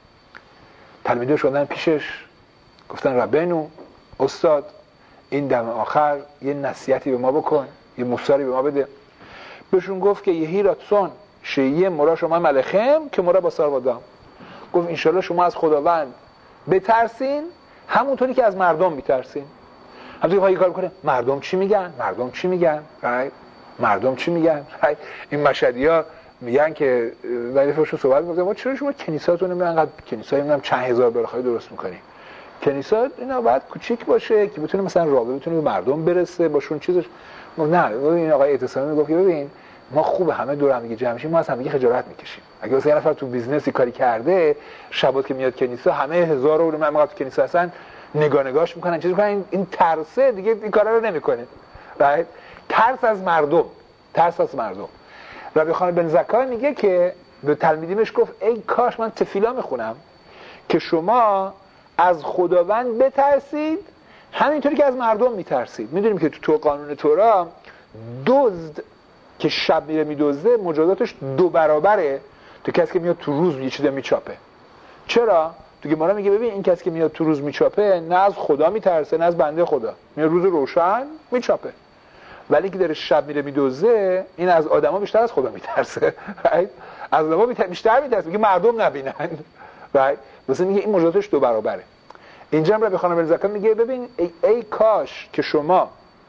تلمیذاش اومدن پیشش گفتن ربیנו استاد این دم آخر یه نصیحتی به ما بکن، یه مصاری به ما بده. بهشون گفت که یهی راتسون شیعه مرا شما ملخم که مرا با سروادام. گفت انشالله شما از خداوند بترسین همونطوری که از مردم میترسین. همونطوری که کار کنه مردم چی میگن؟ مردم چی میگن؟ مردم چی میگن؟ این مشهدی‌ها میگن که ولیفشون صحبت می‌کنه ما چرا شما کنیساتون نمیدونن انقدر کنیسایی نمیدونم چند هزار برخای درست می‌کنی. کنیسا اینا باید کوچیک باشه که بتونه مثلا رابطه بتونه به مردم برسه باشون چیزش. نه این آقای اعتصامی میگفت ببین ما خوبه همه دور هم دیگه جمع شیم، ما از هم دیگه خجالت میکشیم. اگه مثلا یه نفر تو بیزنسی کاری کرده شبات که میاد کنیسا همه هزار رو من تو کنیسا هستن نگاهش میکنن چیزی میکنن، این ترسه دیگه این کارا رو نمیکنه. right؟ ترس از مردم. ربی خانم بن زکای میگه که به تلمیذیمش گفت ای کاش من تفیلا میخونم که شما از خداوند بترسید همینطوری که از مردم میترسید. میدونیم که تو قانون تورا دزد که شب میره میدزده مجازاتش 2 برابره تو کسی که میاد تو روز یه چیزا میچاپه. چرا؟ تو گمارا میگه ببین این کسی که میاد تو روز میچاپه نه از خدا میترسه نه از بنده خدا، میاد روز روشن میچاپه. ولی که داره شب میره میدزده این از آدما بیشتر از خدا میترسه. از آدما بیشتر میترسه، میگه مردم نبینن. واسه میگه این مجازاتش 2 برابره. اینجا هم ربی خانم بن زکای میگه ببین ای کاش که شما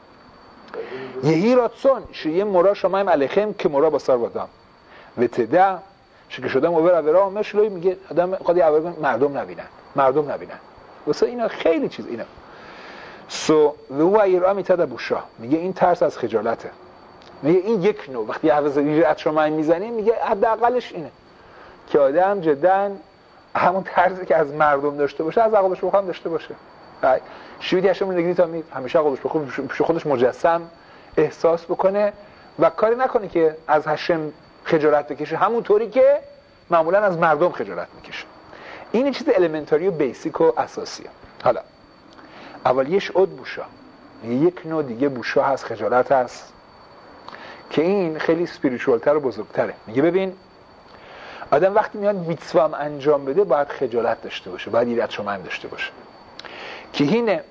یهی راتسون شیعه مرا شمایم علیخم که مرا با سروادام و تدا که شدم اوور اورا مشلوی میگه آدم قضیه اول مردم نبینن. واسه اینا خیلی چیز اینا سو و هو ایرا میتدا بوشا، میگه این ترس از خجالته. میگه این یک نوع وقتی حوض ایرات شما میزنیم میگه حداقلش اینه که آدم جدا همون طرزی که از مردم داشته باشه از عقلش بخوام داشته باشه. شویدی هاشون نگید تا همیشه عقلش بخوام پیش خودش مجسم احساس بکنه و کاری نکنه که از هشم خجالت بکشه همونطوری که معمولا از مردم خجالت میکشه. این چیز المنتاری و بیسیک و اساسیه. حالا اولیش عد بوشا، یک نوع دیگه بوشا هست، خجالت هست که این خیلی اسپریچوالتر و بزرگتره. میگه ببین آدم وقتی میاد میتسوا هم انجام بده باید خجالت داشته باشه، باید یرات شما هم داشته باشه که اینه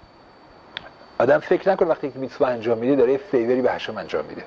آدم فکر نکنه وقتی که میتسوا انجام میده داره یه فیوری به هشم انجام میده.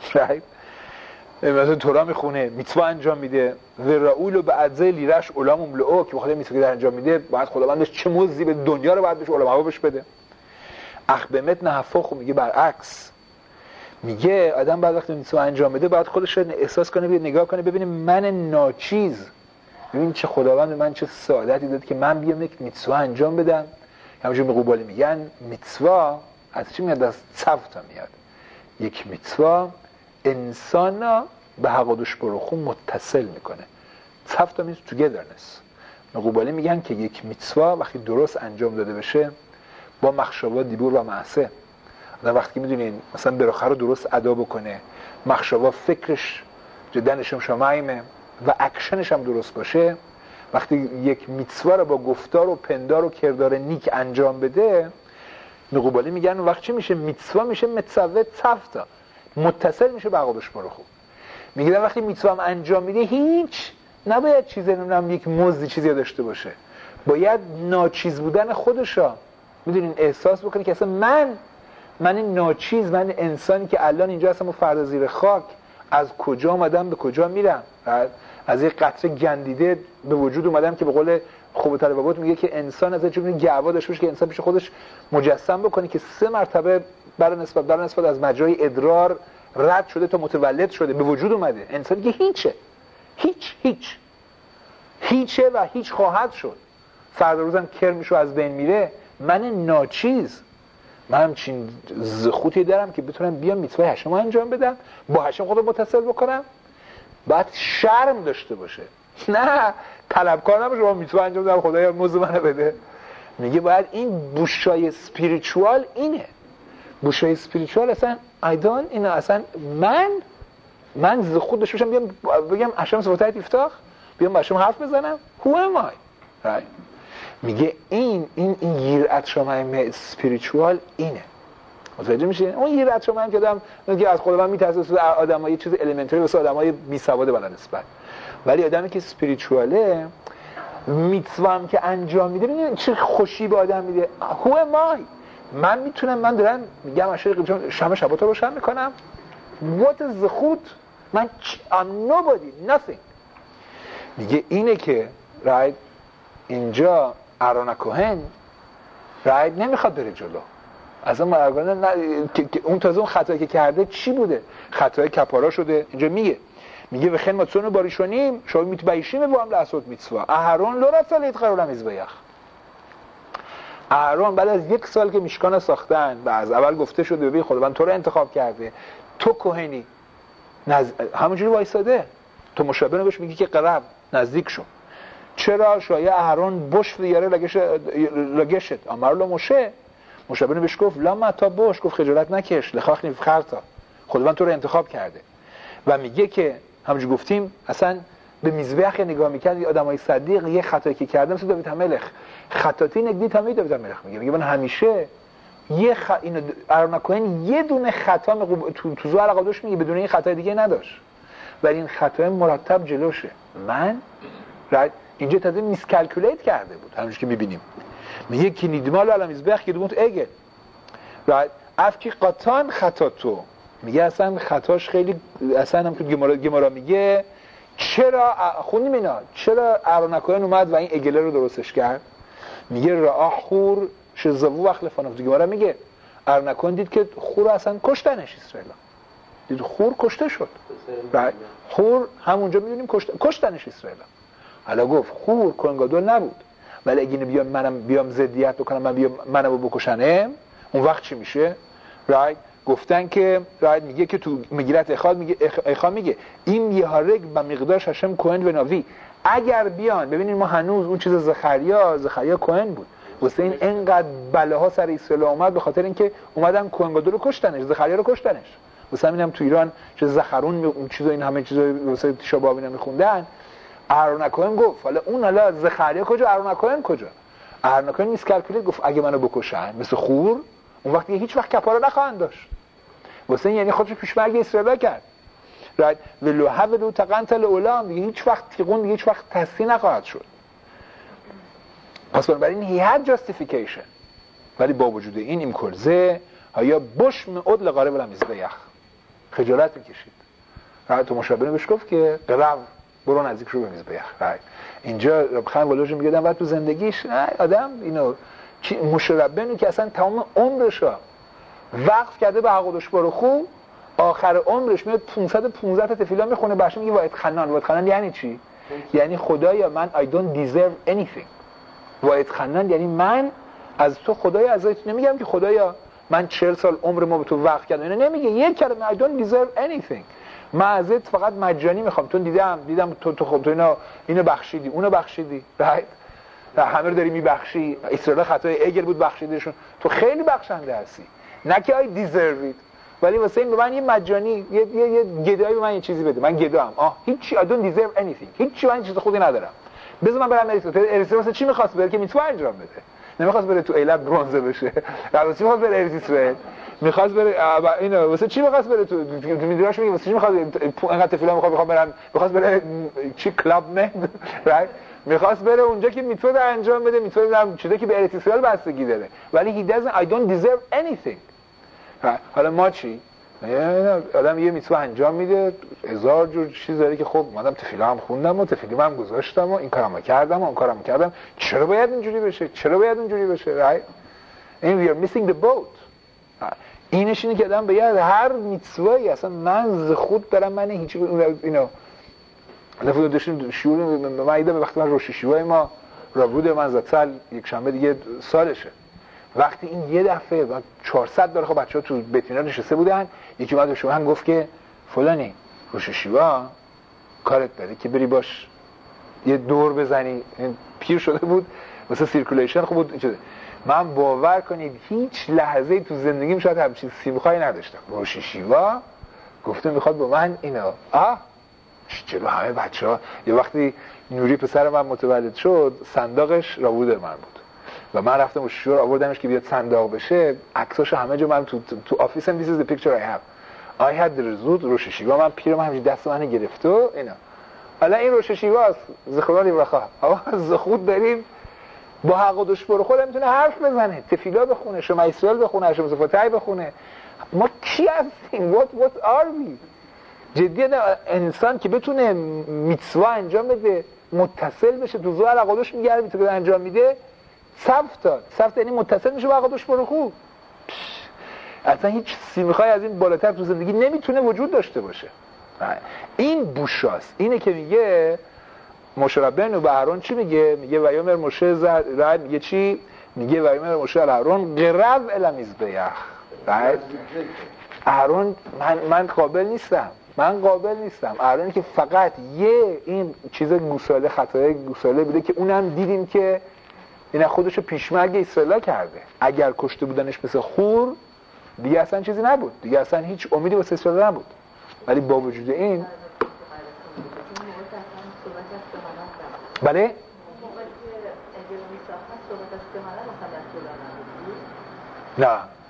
مثلا تورا میخونه میتسوا انجام میده و راول به اعضای لیرش علامم لو که بخاطر میتسوا که انجام میده باید خداوندش چه مزدی به دنیا رو باید بهش علما بهش بده. اخبمت نحفخ میگه برعکس، میگه آدم بعد وقتی میتسوا انجام بده باید خودش رو احساس کنه، نگاه کنه ببینه من ناچیز، ببین چه خداوند من چه سعادتی داد که من بیام یک میتسوا انجام بدم. همونجوری به قبالی میگن میتسوا از چی میاد؟ از صفتا میاد. یک میتسوا انسان به حقادش بروخون متصل میکنه. صفتا means togetherness. قبالی میگن که یک میتسوا وقتی درست انجام داده بشه با مخشوا دیبور و معصه، وقتی میدونین مثلا براخه رو درست ادا بکنه، مخشوا فکرش جدنشم شمایمه و اکشنش هم درست باشه، وقتی یک میتسوا رو با گفتار و پندار و کردار نیک انجام بده، نقوبالی میگن اون وقت چی میشه؟ میتسوا میشه متسوه صفتا، متصل میشه به عقابش برو خوب. میگه وقتی میتسوا هم انجام میده هیچ نباید چیزی نمیدونم یک مزدی چیزی داشته باشه، باید ناچیز بودن خودشا میدونین احساس بکنی که اصلا من ناچیز، من انسانی که الان اینجا هستم و فردا زیر خاک، از کجا اومدم به کجا میرم، از یک قطره گندیده به وجود اومدم که به قول خوب طالبات میگه که انسان از چون گعوا داشته باشه که انسان پیش خودش مجسم بکنه که 3 مرتبه بر نسبت از مجرای ادرار رد شده تا متولد شده به وجود اومده. انسانی که هیچه و هیچ خواهد شد، فردا روزم کر میشه و از بین میره. من ناچیز، من همچین زخوتی دارم که بتونم بیام میتوای هشم انجام بدم، با هشم خودم متصل بکنم. باید شرم داشته باشه، نه طلبکار نباشه با میتوای انجام بدم خدایا موزه منو بده. میگه باید این بوشای اسپریچوال اینه. بوشای اسپریچوال اصلا اینه اصلا من زخوت داشته باشم بیام بگم هشم صفات افتاخ، بیام با هشم حرف بزنم. Who am I؟ right. میگه این یرعت شمایم اسپریچوال اینه. متوجه میشین؟ اون یرعت شمایم که آدم میگه از خود من میترسه، آدم‌ها یه چیز المنتری واسه آدم‌های بی‌سواد بلند نسبت، ولی آدمی که اسپریچواله میتوام که انجام میده ببینید چه خوشی به آدم میده. Who am I؟ من دارم میگم عاشق شمع شباتا روشن میکنم. What is the خود؟ من I'm nobody nothing. میگه اینه که right اینجا آرون کوهن راید نمیخواد بره جلو. اصلا مرگانه اون تازه اون خطایی که کرده چی بوده؟ خطای کپارا شده. اینجا میگه به خن ماتسون باریشونیم شما میتبایشیم و هم لحظات میتسوا اهرون لو رسالید قرارم از بیخ. اهرون بعد از 1 سال که میشکان ساختن و از اول گفته شده ببین خداوند تو رو انتخاب کرده، تو کوهنی همونجوری وایساده، تو مشابه بهش میگی که قرب نزدیک شو. چرا شایع اهرون بش دیاره لگشت امرلو مشابه بهش گفت لما تا بش، گفت خجالت نکش لخاخ نیف خرطا، خداوند تو رو انتخاب کرده. و میگه که همونجوری گفتیم اصلا به میزبخ نگاه میکرد آدمای صدیق یه خطایی که کردن مثل داوود هملخ خطاتی نگدی تمید داوود هملخ میگه من همیشه اینو آرون کوهن یه دونه خطا تو زو علاقادش میگه بدون این خطای دیگه نداشت، ولی این خطای مرتب جلوشه. من اینجا تازه میسکالکولیت کرده بود. همونش که میبینیم میگه که نیدمال علم میزبخ که دومت اگه افکی قطان خطا تو، میگه اصلا خطاش خیلی اصلا هم که گمارا میگه چرا خونیم اینا چرا آرون کوهن اومد و این اگله رو درستش کرد. میگه راه خور شزوو وقت لفانف تو گمارا میگه آرون کوهن دید که خور اصلا کشتنش اسرائیل، دید خور کشته شد. خور همونجا میدونیم کشتنش اسرائیل. حالا گفت خور کوهنگادول نبود، ولی اگه اینو بیام ضدیت بکنم منو بکشنم اون وقت چی میشه؟ گفتن که میگه که تو مگیلت اخا میگه این یهارگ به مقدار ششم کوهن و ناوی اگر بیان. ببینید ما هنوز اون چیز زخریا کوهن بود، واسه این انقدر بلاها سر اسرائیل اومد به خاطر اینکه اومدن کوهنگادول رو کشتنش، زخریا رو کشتنش. واسه همینم تو ایران چه زخرون اون چیزا این همه چیزا واسه تشابه اینا میخوندن. آرون کوهن گفت حالا زخریا کجا آرون کوهن کجا؟ آرون کوهن میسکالکولیت گفت اگه منو بکشن مثل خور اون وقت هیچ وقت کفاره نخواهند داشت. واسه این یعنی خودش پیشمرگ اسرائیل کرد. ولو حولو تقنتل اولام دیگه هیچ وقت تیقون دیگه هیچ وقت تصحیح نخواهد شد. پس بنابراین هی هد جاستیفیکیشن، ولی با وجود این امکلزه ها بش معد لقاره ولم میزبیخ خجالت میکشید. تو مشابه بهش گفت که قرب برو نزدیک رو به میزبیخ. اینجا رب خان ولوژ میگه بعد تو زندگیش آدم اینو مشربنی که اصلا تمام عمرش وقف کرده به عقدش برو خوب، آخر عمرش میاد 515 تا تفیلا میخونه بهش میگه واحد خنان یعنی چی؟ یعنی خدایا من I don't deserve anything. واحد خنان یعنی من از تو خدایا ازت نمیگم که خدایا من 40 سال عمرمو به تو وقف کردم، اینو نمیگه یک کلمه I don't deserve anything. من ازت فقط مجانی میخوام، تو دیدم تو خب تو اینو بخشیدی اونو بخشیدی همه رو داری میبخشی. اسرائیل خطای اگر بود بخشیدشون، تو خیلی بخشنده هستی، نه که I deserve it، ولی واسه این به من یه مجانی یه گدایی به من یه چیزی بده، من گدام هیچی I don't deserve anything، هیچی من چیز خودی ندارم، بذار من برم اریتریس چی می‌خواست بره که میتوا انجام بده، نمی‌خواست بره تو ایلت برنزه بشه. واسه چی می‌خواست بره اریتریس؟ می‌خواست بره اینو واسه چی می‌خواست بره تو میدوناش میگه واسه چی می‌خواد اینقدر تفیلا می‌خواد برم می‌خواست بره چی کلاب من رایت می‌خواست بره اونجا که میتوا انجام بده، میتوا چیزی که به اریتریس بستگی داره، ولی he doesn't I don't deserve anything. حالا ما چی؟ آدم یه میتوا انجام میده، هزار جور چیز داره که خب منم تفیلا هم خوندم و تفیلا هم گذاشتم و این کارامو کردم و اون کارامو کردم، چرا باید اینجوری بشه؟ چرا باید اونجوری بشه؟ right and we are missing the boat. اینش اینه که آدم باید هر میتوایی اصلا من خود برم من هیچ اینو نفوذ داشتیم شعور من ایده وقتی من روش شیوای ما رابود من زدسال یک شنبه دیگه سالشه، وقتی این یه دفعه 400 داره خب بچه‌ها تو بتینا نشسته بودن، یکی اومد به شما گفت که فلانی روش شیوا کارت داره که بری باش یه دور بزنی، پیر شده بود واسه سیرکولیشن خوب بود شده. من باور کنید هیچ لحظه‌ای تو زندگیم شاید همچین سیمخوایی نداشتم. روش شیوا گفته میخواد با من اینو چرا همه بچه‌ها یه وقتی نوری پسر من متولد شد صندوقش رابود من بود و من رفتم و شور آوردمش که بیاد صندوق بشه، عکساشو همه جا من تو آفیسم this is the picture I had the result روش شیوا من پیرم همین دست منو گرفت و اینا. حالا این روش شیواست ذخیران ایبرخا از خود بریم با حق و دش برو خود میتونه حرف بزنه، تفیلا بخونه، شما اسرائیل بخونه، شما صفاتای بخونه. ما کی هستیم؟ what are we؟ جدی انسان که بتونه میتسوا انجام بده، متصل بشه تو زو حق و دش میگرده تو انجام میده، صفت یعنی متصل میشه با حق و دش برو خوب. اصلا هیچ سیمیخوای از این بالاتر تو زندگی نمیتونه وجود داشته باشه. این بوشاست. اینه که میگه موشه ربیانو به اهرون چی میگه؟ میگه ویامر موشه رد میگه چی؟ میگه ویامر موشه اهرون قرب المیزبیخ. اهرون من قابل نیستم. اهرونی که فقط یه این چیز گوساله خطای گوساله بوده که اونم دیدیم که این خودشو پیشمرگ اسرائیل کرده. اگر کشته بودنش مثل خور دیگه اصلا چیزی نبود، دیگه اصلا هیچ امیدی واسه اسرائیل نبود. ولی با وجود این بله نه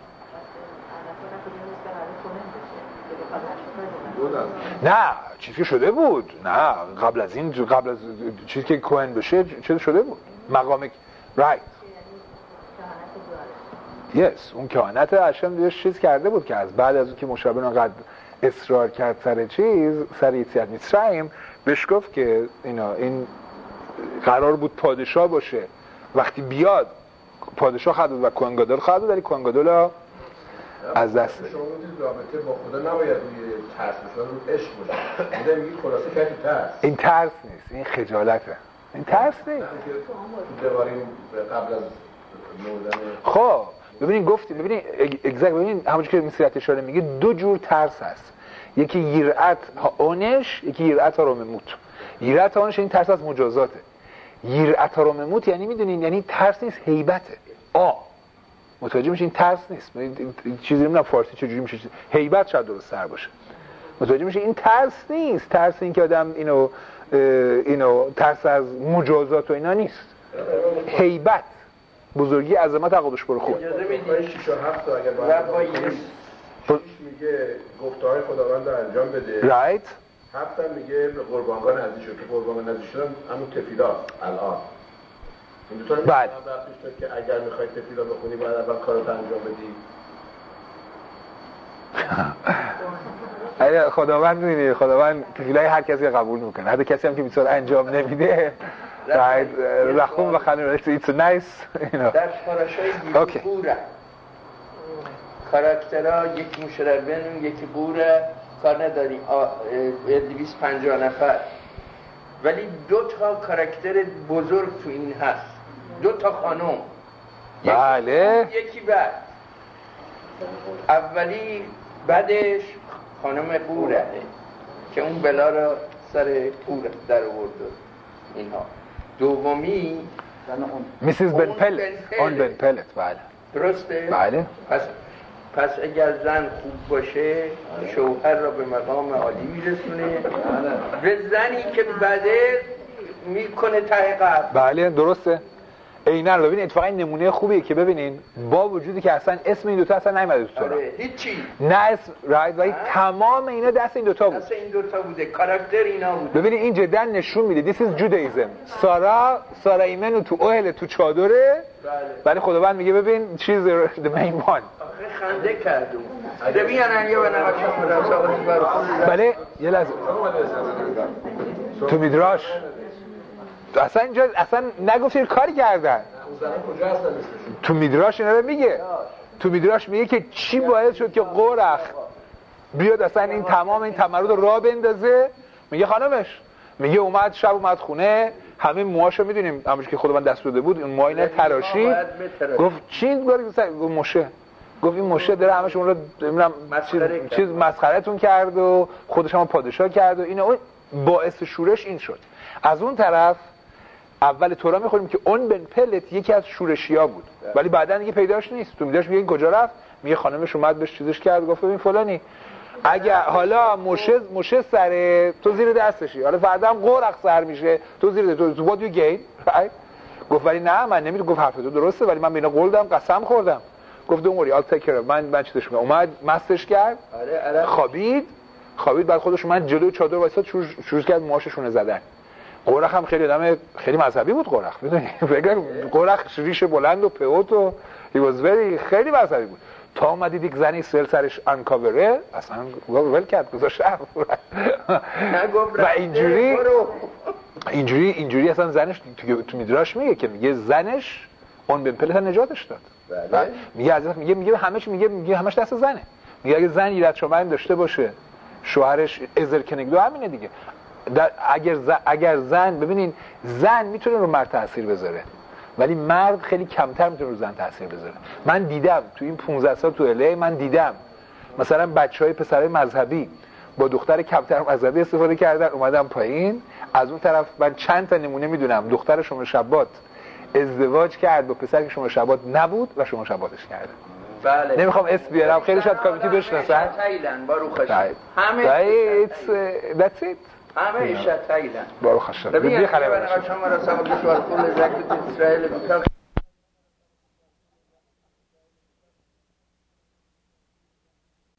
نه چیزی شده بود، نه قبل از چیزی که کوهن بشه چیزی شده بود مقام رایت یس اون کهانت هاشم دیگه چیز کرده بود که از بعد از اون که مشابه انقدر اصرار کرد سر یتیت میسرائیم بهش گفت که این قرار بود پادشاه باشه، وقتی بیاد پادشاه خواهد بود و کوهن گادول خواهد بود، ولی کوهن گادول از دست داد. شما میگید رابطه با خدا نباید روی ترس باشه، روی عشق باشه. میگه میگید خلاصه کردی ترس. این ترس نیست، این خجالته. این ترس نیست. تو دیواریم قبل از مردن خب ببینید اگزکت ببینید همونجوری که مسیرت اشاره میگه دو جور ترس هست، یکی یرعت آنش، یکی یرعت رامموت. یرعت آنش این ترس از مجازاته. یرعت رامموت یعنی میدونین یعنی ترس نیست، هیبته. متوجه میشین ترس نیست. چیزی نمیدونم فارسی چجوری میشه، هیبت شاید درست تر باشه. متوجه میشین این ترس نیست، ترس این که آدم اینو ترس از مجازات و اینا نیست. هیبت، بزرگی، عظمت عقدش برو خود. اجازه میدید 6 و 7 تا اگر باید میگه گفته‌های خداوند رو انجام بده. رایت. 7 تا میگه به قربانگاه نزدیک شد. که قربانگاه نزدیک شدن همون تفیلا الان. این دو تا رو بله. که اگر میخوای تفیلا بخونی باید اول کارت انجام بدی. خداوند می‌بینی خداوند تفیلای هر کسی قبول میکنه، حتی کسی هم که می‌تونه انجام نمیده. رحم و خنور it's nice در پاراشای بوره کاراکترها یکی مشربن یکی بوره کار نداری 250 نفر، ولی 2 تا کاراکتر بزرگ تو این هست، 2 تا خانم. بله یکی بعد اولی بعدش خانم بوره که اون بلا رو سر بوره در آورد اینها. دومی میسیز بن پلت اون بن پلت. بله درسته؟ بله. پس اگر زن خوب باشه شوهر را به مقام عالی میرسونه، به زنی که بعده میکنه ته قبل. بله درسته. عیناً ببین اتفاقا این نمونه خوبیه که ببینین با وجودی که اصلا اسم این دوتا اصلا نیومده تو تورات. هیچی. نه اسم رایت ولی تمام اینا دست این دوتا بود. دست این دوتا بوده. کاراکتر اینا بوده. ببینید این جدا نشون میده this is Judaism. سارا ایمنو تو اوهل تو چادره. ولی خداوند میگه ببین چیز the main one. خنده کردم. ببین انگه و نقاشم بله یه لحظه تو میدراش اصلا اینجا اصلا نگفتید کاری کردن. تو میدراش اینا رو میگه. تو میدراش میگه که چی باعث شد که قرخ بیاد اصلا این تمام این تمرد رو راه بندازه. میگه خانمش میگه اومد شب اومد خونه همه موهاشو میدونیم همونش که خودمون دست داده بود اون موهاینا تراشی. گفت چی گفت موشه. گفت این مشه داره همش اون رو نمیدونم چیز مسخرهتون کرد و خودش هم پادشاه کرد و اینا. باعث شورش این شد. از اون طرف اول تورا میخونیم که اون بن پلت یکی از شورشیا بود ولی بعدن دیگه پیداش نیست. تو میداش میگه این کجا رفت؟ میگه خانمش اومد بهش چیزش کرد گفت ببین فلانی اگه حالا مشه سره تو زیر دستشی حالا فردا هم قرخ سر میشه تو زیر تو what you gain right؟ گفت ولی نه من نمیدونم. گفت حرف تو درسته ولی من به اینا قول دادم قسم خوردم. گفت don't worry I'll take care of من چیزش میکنم. اومد مستش کرد خوابید بعد خودش اومد جلوی چادر وایساد شروع کرد موهاشونه زدن. قرخ هم خیلی آدم خیلی مذهبی بود. قرخ میدونی فکر قرخ ریش بلند و پهوت و خیلی مذهبی بود. تا اومد دید یک زنی سرش انکاوره اصلا ول کرد گذاشت و اینجوری اصلا زنش تو میدراش میگه که میگه زنش اون بن پلت نجاتش داد. میگه همش دست زنه. میگه اگه زن ایراد شما داشته باشه شوهرش ازرکنگدو همینه دیگه. اگر زن ببینین زن میتونه رو مرد تاثیر بذاره ولی مرد خیلی کمتر میتونه رو زن تاثیر بذاره. من دیدم تو این 15 سال تو الی من دیدم مثلا بچهای پسرای مذهبی با دختر کمتر مذهبی استفاده کردن اومدن پایین. از اون طرف من چند تا نمونه میدونم دختر شما شبات ازدواج کرد با پسر که شما شبات نبود و شما شباتش کرده. بله. نمیخوام اسم بیارم خیلی شاید کامیتی بشناسن. تایلند باروخش. همه that's it. همه ایشا تایلند. باروخش. ببین خیلی من شما را سوال بسیار کل زکت اسرائیل